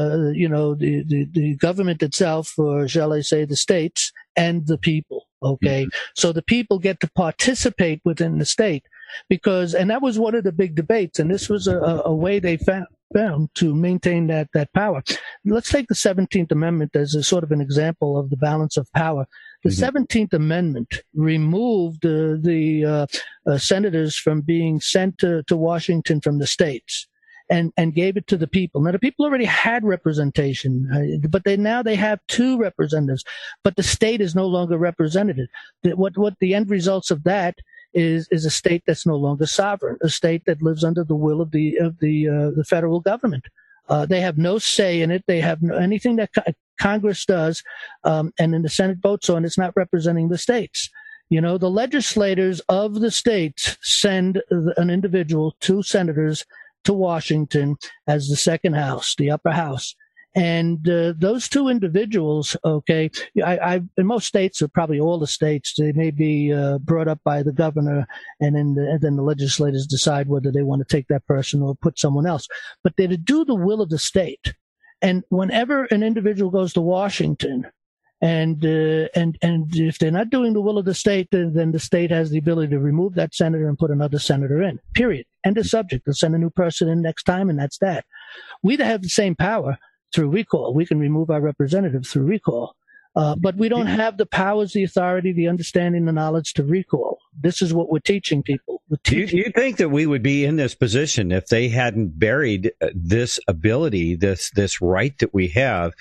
the government itself, or shall I say the states, and the people. Okay. Mm-hmm. So the people get to participate within the state and that was one of the big debates. And this was a way they found to maintain that power. Let's take the 17th Amendment as a sort of an example of the balance of power. The 17th Amendment removed the senators from being sent to Washington from the states and gave it to the people. Now, the people already had representation, but they have two representatives, but the state is no longer represented. What the end results of that is a state that's no longer sovereign, a state that lives under the will of the federal government. They have no say in it. They have anything that Congress does, and then the Senate votes on, it's not representing the states. The legislators of the states send an individual, two senators, to Washington as the second house, the upper house. And those two individuals, okay, in most states, or probably all the states, they may be brought up by the governor, and then the legislators decide whether they want to take that person or put someone else. But they're to do the will of the state. And whenever an individual goes to Washington, and if they're not doing the will of the state, then the state has the ability to remove that senator and put another senator in. Period. End of subject. They'll send a new person in next time, and that's that. We have the same power through recall. We can remove our representative through recall. But we don't have the powers, the authority, the understanding, the knowledge to recall. This is what we're teaching people. Do you think that we would be in this position if they hadn't buried this ability, this right that we have,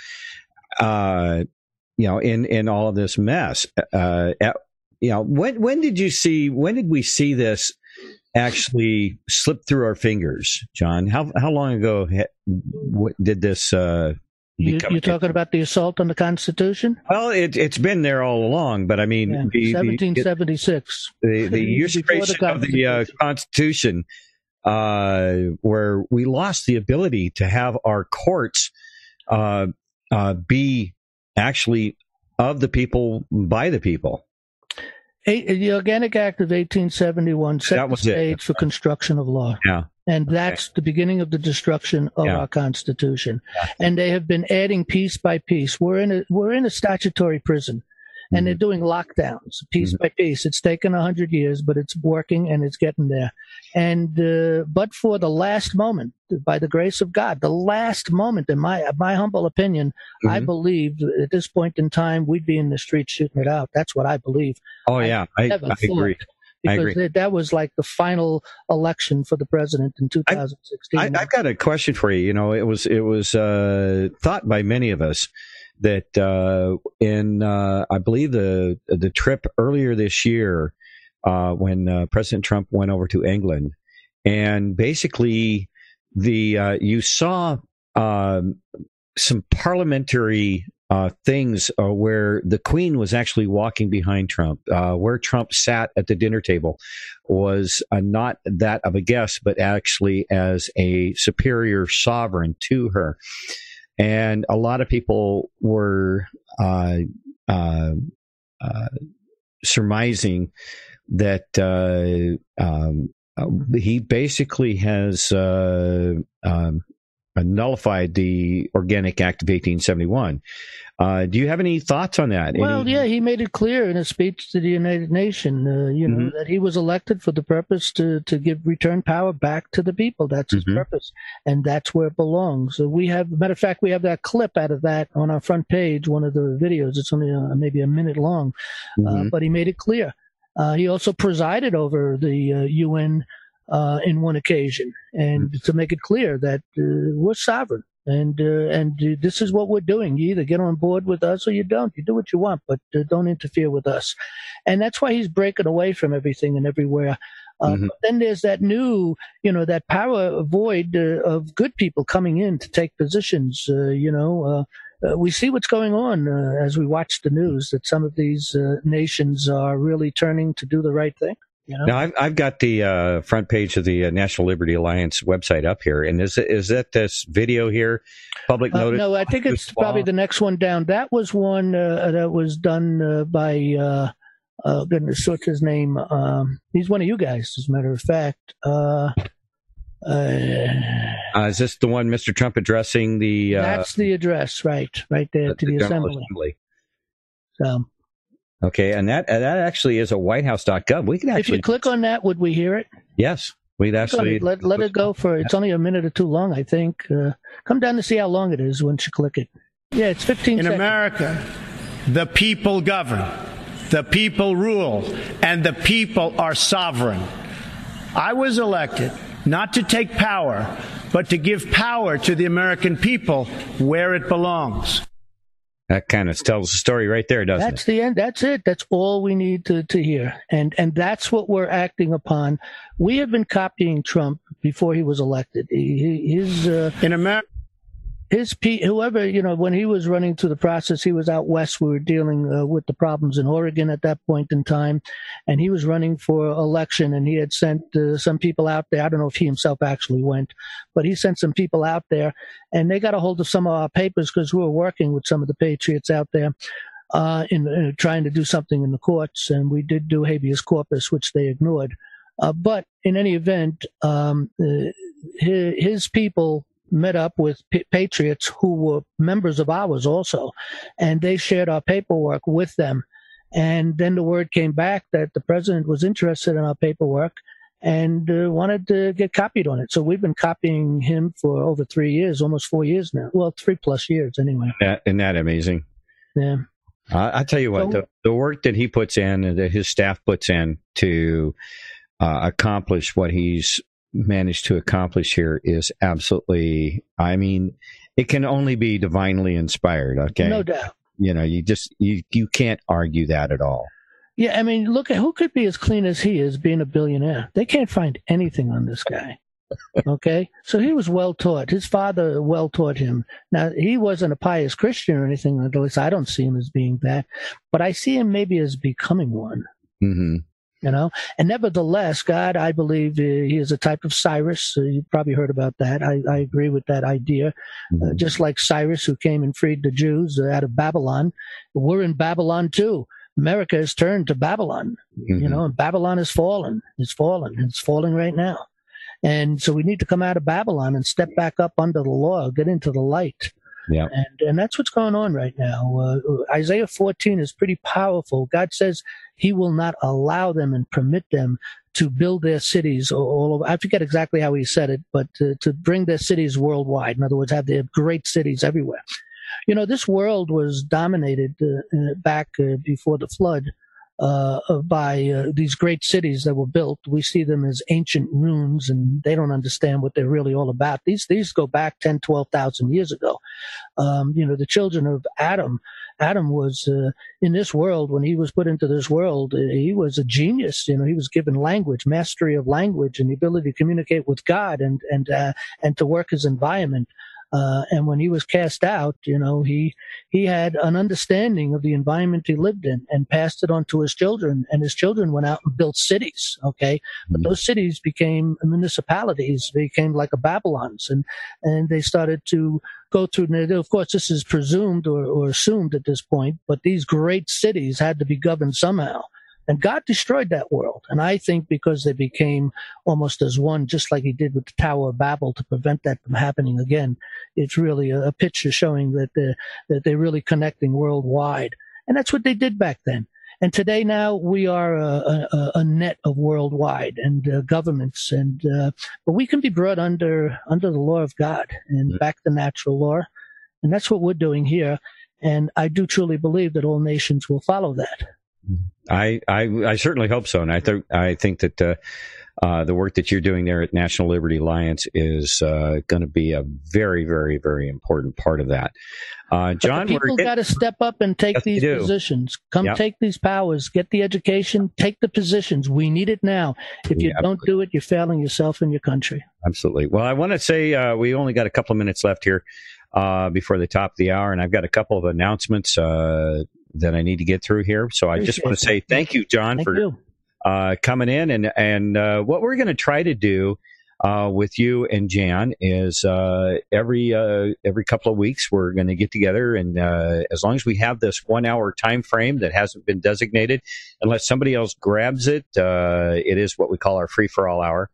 in all of this mess? When did we see this actually slip through our fingers, John? How long ago did this You're talking about the assault on the Constitution? Well, it's been there all along, but I mean, 1776. The usurpation of the Constitution, where we lost the ability to have our courts be actually of the people, by the people. The Organic Act of 1871 set the stage for construction of law. Yeah. And that's the beginning of the destruction of our Constitution. Yeah. And they have been adding piece by piece. We're in a statutory prison. And they're doing lockdowns piece by piece. It's taken 100 years, but it's working and it's getting there. And but for the last moment, by the grace of God, the last moment, in my humble opinion, I believe at this point in time we'd be in the streets shooting it out. That's what I believe. Oh yeah, I agree. Because that was like the final election for the president in 2016. I've got a question for you. You know, it was thought by many of us that in I believe the trip earlier this year when President Trump went over to England, and basically you saw some parliamentary things where the Queen was actually walking behind Trump, where Trump sat at the dinner table was not that of a guest, but actually as a superior sovereign to her. And a lot of people were surmising that he basically has nullified the Organic Act of 1871. Do you have any thoughts on that? Well, yeah, he made it clear in a speech to the United Nations, know, that he was elected for the purpose to return power back to the people. That's his purpose, and that's where it belongs. So matter of fact, we have that clip out of that on our front page, one of the videos. It's only maybe a minute long, but he made it clear. He also presided over the UN in one occasion, and to make it clear that we're sovereign, and this is what we're doing. You either get on board with us or you don't. You do what you want, but don't interfere with us. And that's why he's breaking away from everything and everywhere. But then there's that new, that power void of good people coming in to take positions. We see what's going on as we watch the news, that some of these nations are really turning to do the right thing. Now, I've got the front page of the National Liberty Alliance website up here, and is that this video here, public notice? No, I think it's probably the next one down. That was one that was done by, goodness, what's his name? He's one of you guys, as a matter of fact. Is this the one, Mr. Trump addressing the... That's the address, right there to the Assembly. So... Okay, and that actually is a whitehouse.gov. We can actually... If you click on that, would we hear it? Yes, we'd actually... Let it go for... It's only a minute or two long, I think. Come down to see how long it is once you click it. Yeah, it's 15 seconds. In America, the people govern, the people rule, and the people are sovereign. I was elected not to take power, but to give power to the American people where it belongs. That kind of tells the story right there, doesn't it? That's the end. That's it. That's all we need to hear. And that's what we're acting upon. We have been copying Trump before he was elected. In America, whoever, when he was running through the process, he was out west. We were dealing with the problems in Oregon at that point in time. And he was running for election, and he had sent some people out there. I don't know if he himself actually went, but he sent some people out there, and they got a hold of some of our papers because we were working with some of the patriots out there in trying to do something in the courts. And we did do habeas corpus, which they ignored. But in any event, his people met up with patriots who were members of ours also, and they shared our paperwork with them. And then the word came back that the president was interested in our paperwork and wanted to get copied on it. So we've been copying him for over 3 years, almost 4 years now. Well, 3+ years anyway. Isn't that amazing? Yeah. I tell you what, the work that he puts in and that his staff puts in to accomplish what he's managed to accomplish here is absolutely, it can only be divinely inspired. Okay. No doubt. You can't argue that at all. Yeah. Look at who could be as clean as he is being a billionaire. They can't find anything on this guy. Okay. So he was well taught. His father well taught him. Now, he wasn't a pious Christian or anything. At least I don't see him as being that, but I see him maybe as becoming one. Mm-hmm. And nevertheless, God, I believe he is a type of Cyrus. You've probably heard about that. I agree with that idea. Just like Cyrus, who came and freed the Jews out of Babylon. We're in Babylon too. America has turned to Babylon, and Babylon has fallen. It's fallen. It's falling right now. And so we need to come out of Babylon and step back up under the law, get into the light. Yeah. And that's what's going on right now. Isaiah 14 is pretty powerful. God says he will not allow them and permit them to build their cities all over. I forget exactly how he said it, but to bring their cities worldwide. In other words, have their great cities everywhere. This world was dominated back before the flood by these great cities that were built. We see them as ancient ruins, and they don't understand what they're really all about. These go back 10, 12,000 years ago. The children of Adam was in this world. When he was put into this world, he was a genius. He was given language, mastery of language, and the ability to communicate with God and to work his environment. And when he was cast out, he had an understanding of the environment he lived in and passed it on to his children. And his children went out and built cities. Okay. But those cities became municipalities, became like a Babylon's, and they started to go through. Of course, this is presumed or assumed at this point, but these great cities had to be governed somehow. And God destroyed that world. And I think because they became almost as one, just like he did with the Tower of Babel, to prevent that from happening again, it's really a picture showing that they're really connecting worldwide. And that's what they did back then. And today now we are a net of worldwide and governments. But we can be brought under the law of God and back the natural law. And that's what we're doing here. And I do truly believe that all nations will follow that. I certainly hope so, and I think that the work that you're doing there at National Liberty Alliance is going to be a very, very, very important part of that. John, people got to step up and take these positions. Take these powers, get the education, take the positions. We need it now. If you don't do it, you're failing yourself and your country. Absolutely. Well, I want to say we only got a couple of minutes left here before the top of the hour, and I've got a couple of announcements that I need to get through here. So I just want to say thank you, John, for coming in. And what we're going to try to do with you and Jan is every couple of weeks we're going to get together, and as long as we have this 1 hour time frame that hasn't been designated, unless somebody else grabs it, it is what we call our free-for-all hour.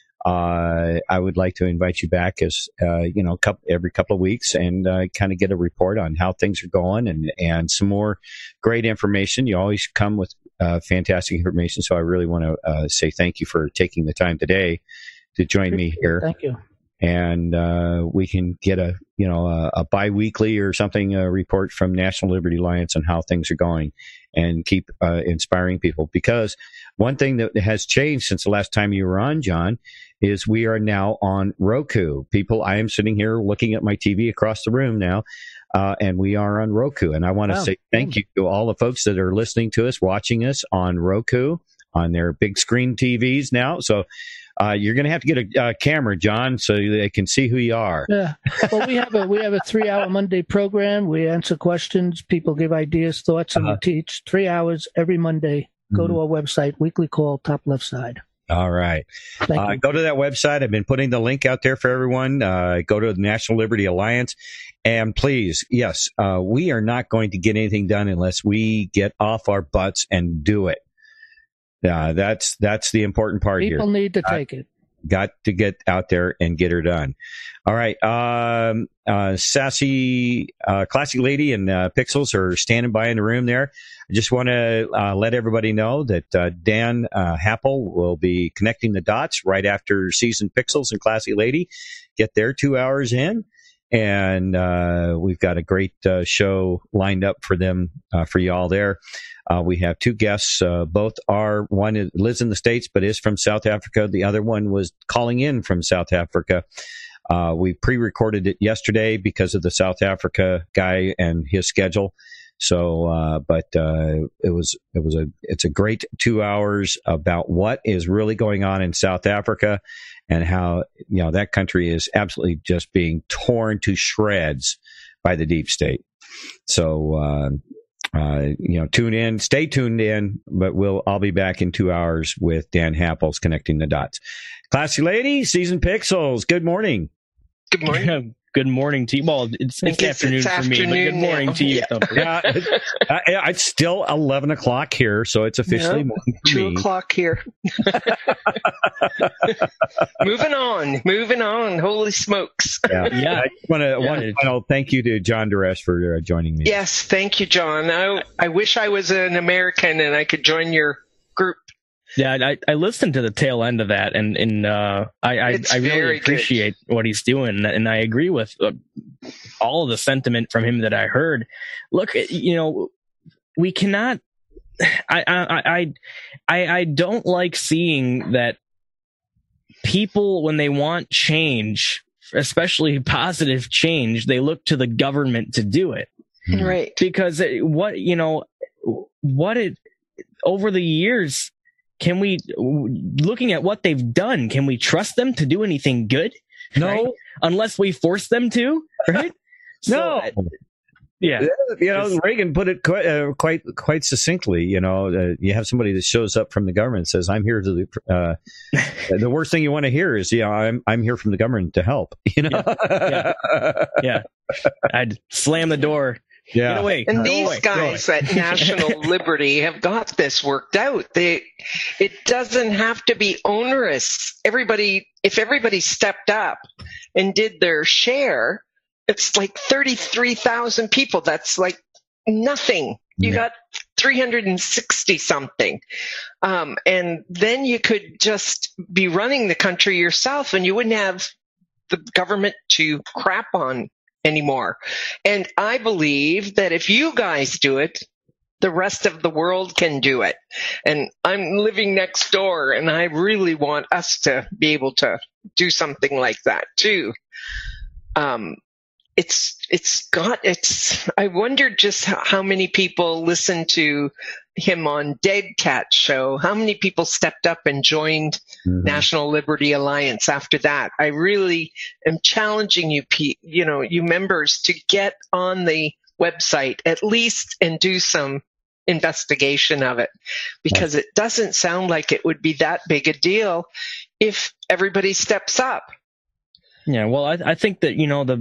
I would like to invite you back as, every couple of weeks and kind of get a report on how things are going and some more great information. You always come with fantastic information. So I really want to say thank you for taking the time today to join me here. Thank you. And we can get a biweekly or something report from National Liberty Alliance on how things are going, and keep inspiring people. Because one thing that has changed since the last time you were on, John, is we are now on Roku. People, I am sitting here looking at my TV across the room now, and we are on Roku. And I want to say thank you to all the folks that are listening to us, watching us on Roku, on their big screen TVs now. So you're going to have to get a camera, John, so they can see who you are. Yeah. Well, we have a 3-hour Monday program. We answer questions. People give ideas, thoughts, and we teach 3 hours every Monday. Go to our website, weekly call, top left side. All right. Go to that website. I've been putting the link out there for everyone. Go to the National Liberty Alliance. And please, yes, we are not going to get anything done unless we get off our butts and do it. That's the important part here. People need to take it. Got to get out there and get her done. All right. Sassy, Classy Lady and Pixels are standing by in the room there. I just want to let everybody know that Dan Happel will be connecting the dots right after Seasoned Pixels and Classy Lady get their 2 hours in. And we've got a great show lined up for them, for y'all there. We have two guests. One lives in the States but is from South Africa. The other one was calling in from South Africa. We pre-recorded it yesterday because of the South Africa guy and his schedule. So, it's a great 2 hours about what is really going on in South Africa and how, that country is absolutely just being torn to shreds by the deep state. So, tune in, stay tuned in, but I'll be back in 2 hours with Dan Happel's Connecting the Dots. Classy Lady, Seasoned Pixels, good morning. Good morning. good morning to you. Well, it's afternoon for me, but good morning to you. Yeah, it's still 11 o'clock here, so it's officially morning for 2 me. o'clock here. Moving on. Holy smokes. Yeah. I want to thank you to John Duress for joining me. Yes, thank you, John. I wish I was an American and I could join your group. Yeah, I listened to the tail end of that, and I really appreciate what he's doing, and I agree with all of the sentiment from him that I heard. Look, we cannot. I don't like seeing that people, when they want change, especially positive change, they look to the government to do it. Right. Because over the years, can we, looking at what they've done, can we trust them to do anything good? No. Right? Unless we force them to, right? No. Yeah. Reagan put it quite succinctly. You have somebody that shows up from the government and says, "I'm here to." The worst thing you want to hear is, I'm here from the government to help. Yeah. I'd slam the door. Yeah. Get away. And these guys at National Liberty have got this worked out. It doesn't have to be onerous. If everybody stepped up and did their share, it's like 33,000 people. That's like nothing. You got 360 something. And then you could just be running the country yourself and you wouldn't have the government to crap on anymore. And I believe that if you guys do it, the rest of the world can do it. And I'm living next door and I really want us to be able to do something like that too. I wonder just how many people listen to him on Dead Cat show. How many people stepped up and joined National Liberty Alliance after that? I really am challenging you, you members, to get on the website at least and do some investigation of it, because it doesn't sound like it would be that big a deal if everybody steps up. Yeah, well, I think that,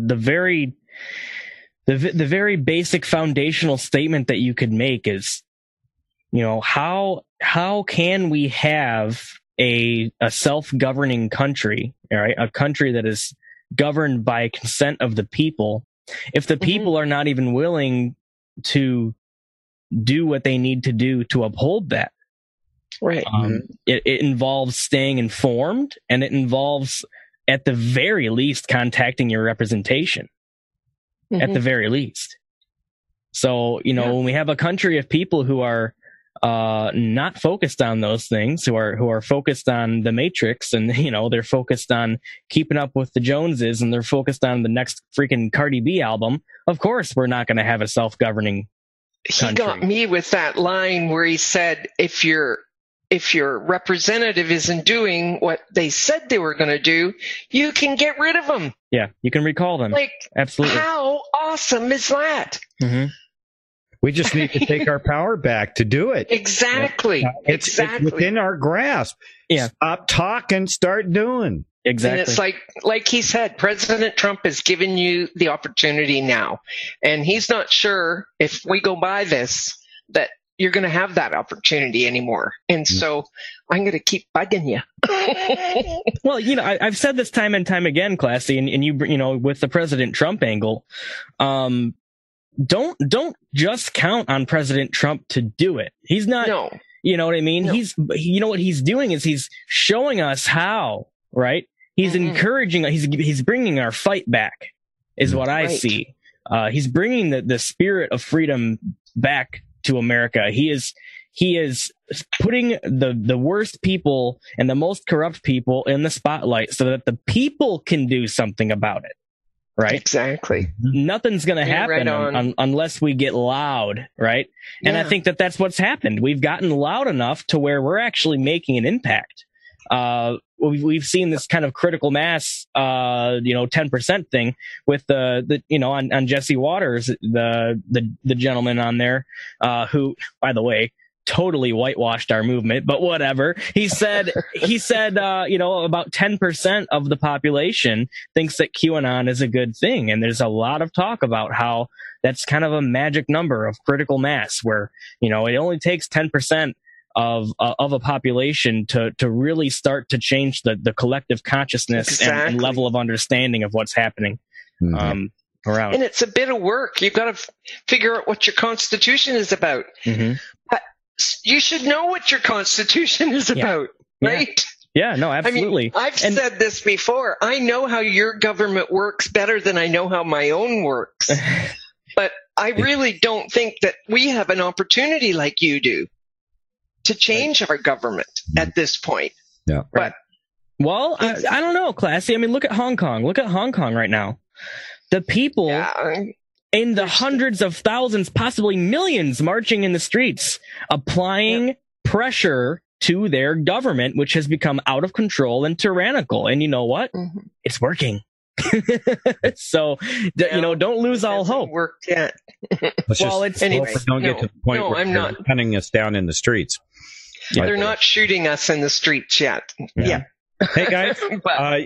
the very basic foundational statement that you could make is, how can we have a self-governing country, all right, a country that is governed by consent of the people, if the people are not even willing to do what they need to do to uphold that? Right. It involves staying informed, and it involves, at the very least, contacting your representation. At the very least. So, when we have a country of people who are not focused on those things, who are focused on the Matrix, and they're focused on keeping up with the Joneses, and they're focused on the next freaking Cardi B album, of course we're not going to have a self-governing country. He got me with that line where he said, if your representative isn't doing what they said they were going to do, you can get rid of them. Yeah, you can recall them. Absolutely. How awesome is that? We just need to take our power back to do it. Exactly. It's within our grasp. Yeah. Stop talking, start doing. Exactly. And it's like he said, President Trump has given you the opportunity now. And he's not sure if we go by this that you're going to have that opportunity anymore. And so I'm going to keep bugging you. Well, I've said this time and time again, Classy, and you with the President Trump angle, don't just count on President Trump to do it. He's not, you know what I mean? No. What he's doing is he's showing us how, right? He's encouraging, he's bringing our fight back is what I see. He's bringing the spirit of freedom back to America. He is putting the worst people and the most corrupt people in the spotlight so that the people can do something about it. Right? Exactly. Nothing's going to happen unless we get loud, right? Yeah. And I think that that's what's happened. We've gotten loud enough to where we're actually making an impact. We've seen this kind of critical mass, 10% thing with on Jesse Waters, the gentleman on there, who, by the way, totally whitewashed our movement, but whatever. He said, about 10% of the population thinks that QAnon is a good thing. And there's a lot of talk about how that's kind of a magic number of critical mass where, it only takes 10% of a population to really start to change the collective consciousness and level of understanding of what's happening. Around. And it's a bit of work. You've got to figure out what your Constitution is about. Mm-hmm. You should know what your Constitution is about, right? Yeah, no, absolutely. I mean, I've said this before. I know how your government works better than I know how my own works. But I really don't think that we have an opportunity like you do to change our government at this point. Yeah. But well, I don't know, Classy. I mean, look at Hong Kong. Look at Hong Kong right now. The people in the hundreds of thousands, possibly millions, marching in the streets, applying pressure to their government, which has become out of control and tyrannical. And you know what? Mm-hmm. It's working. So, don't lose all hope. Worked yet. Anyway, don't get to the point where they're hunting us down in the streets. Yeah, they're not shooting us in the streets yet. Yeah. Hey guys,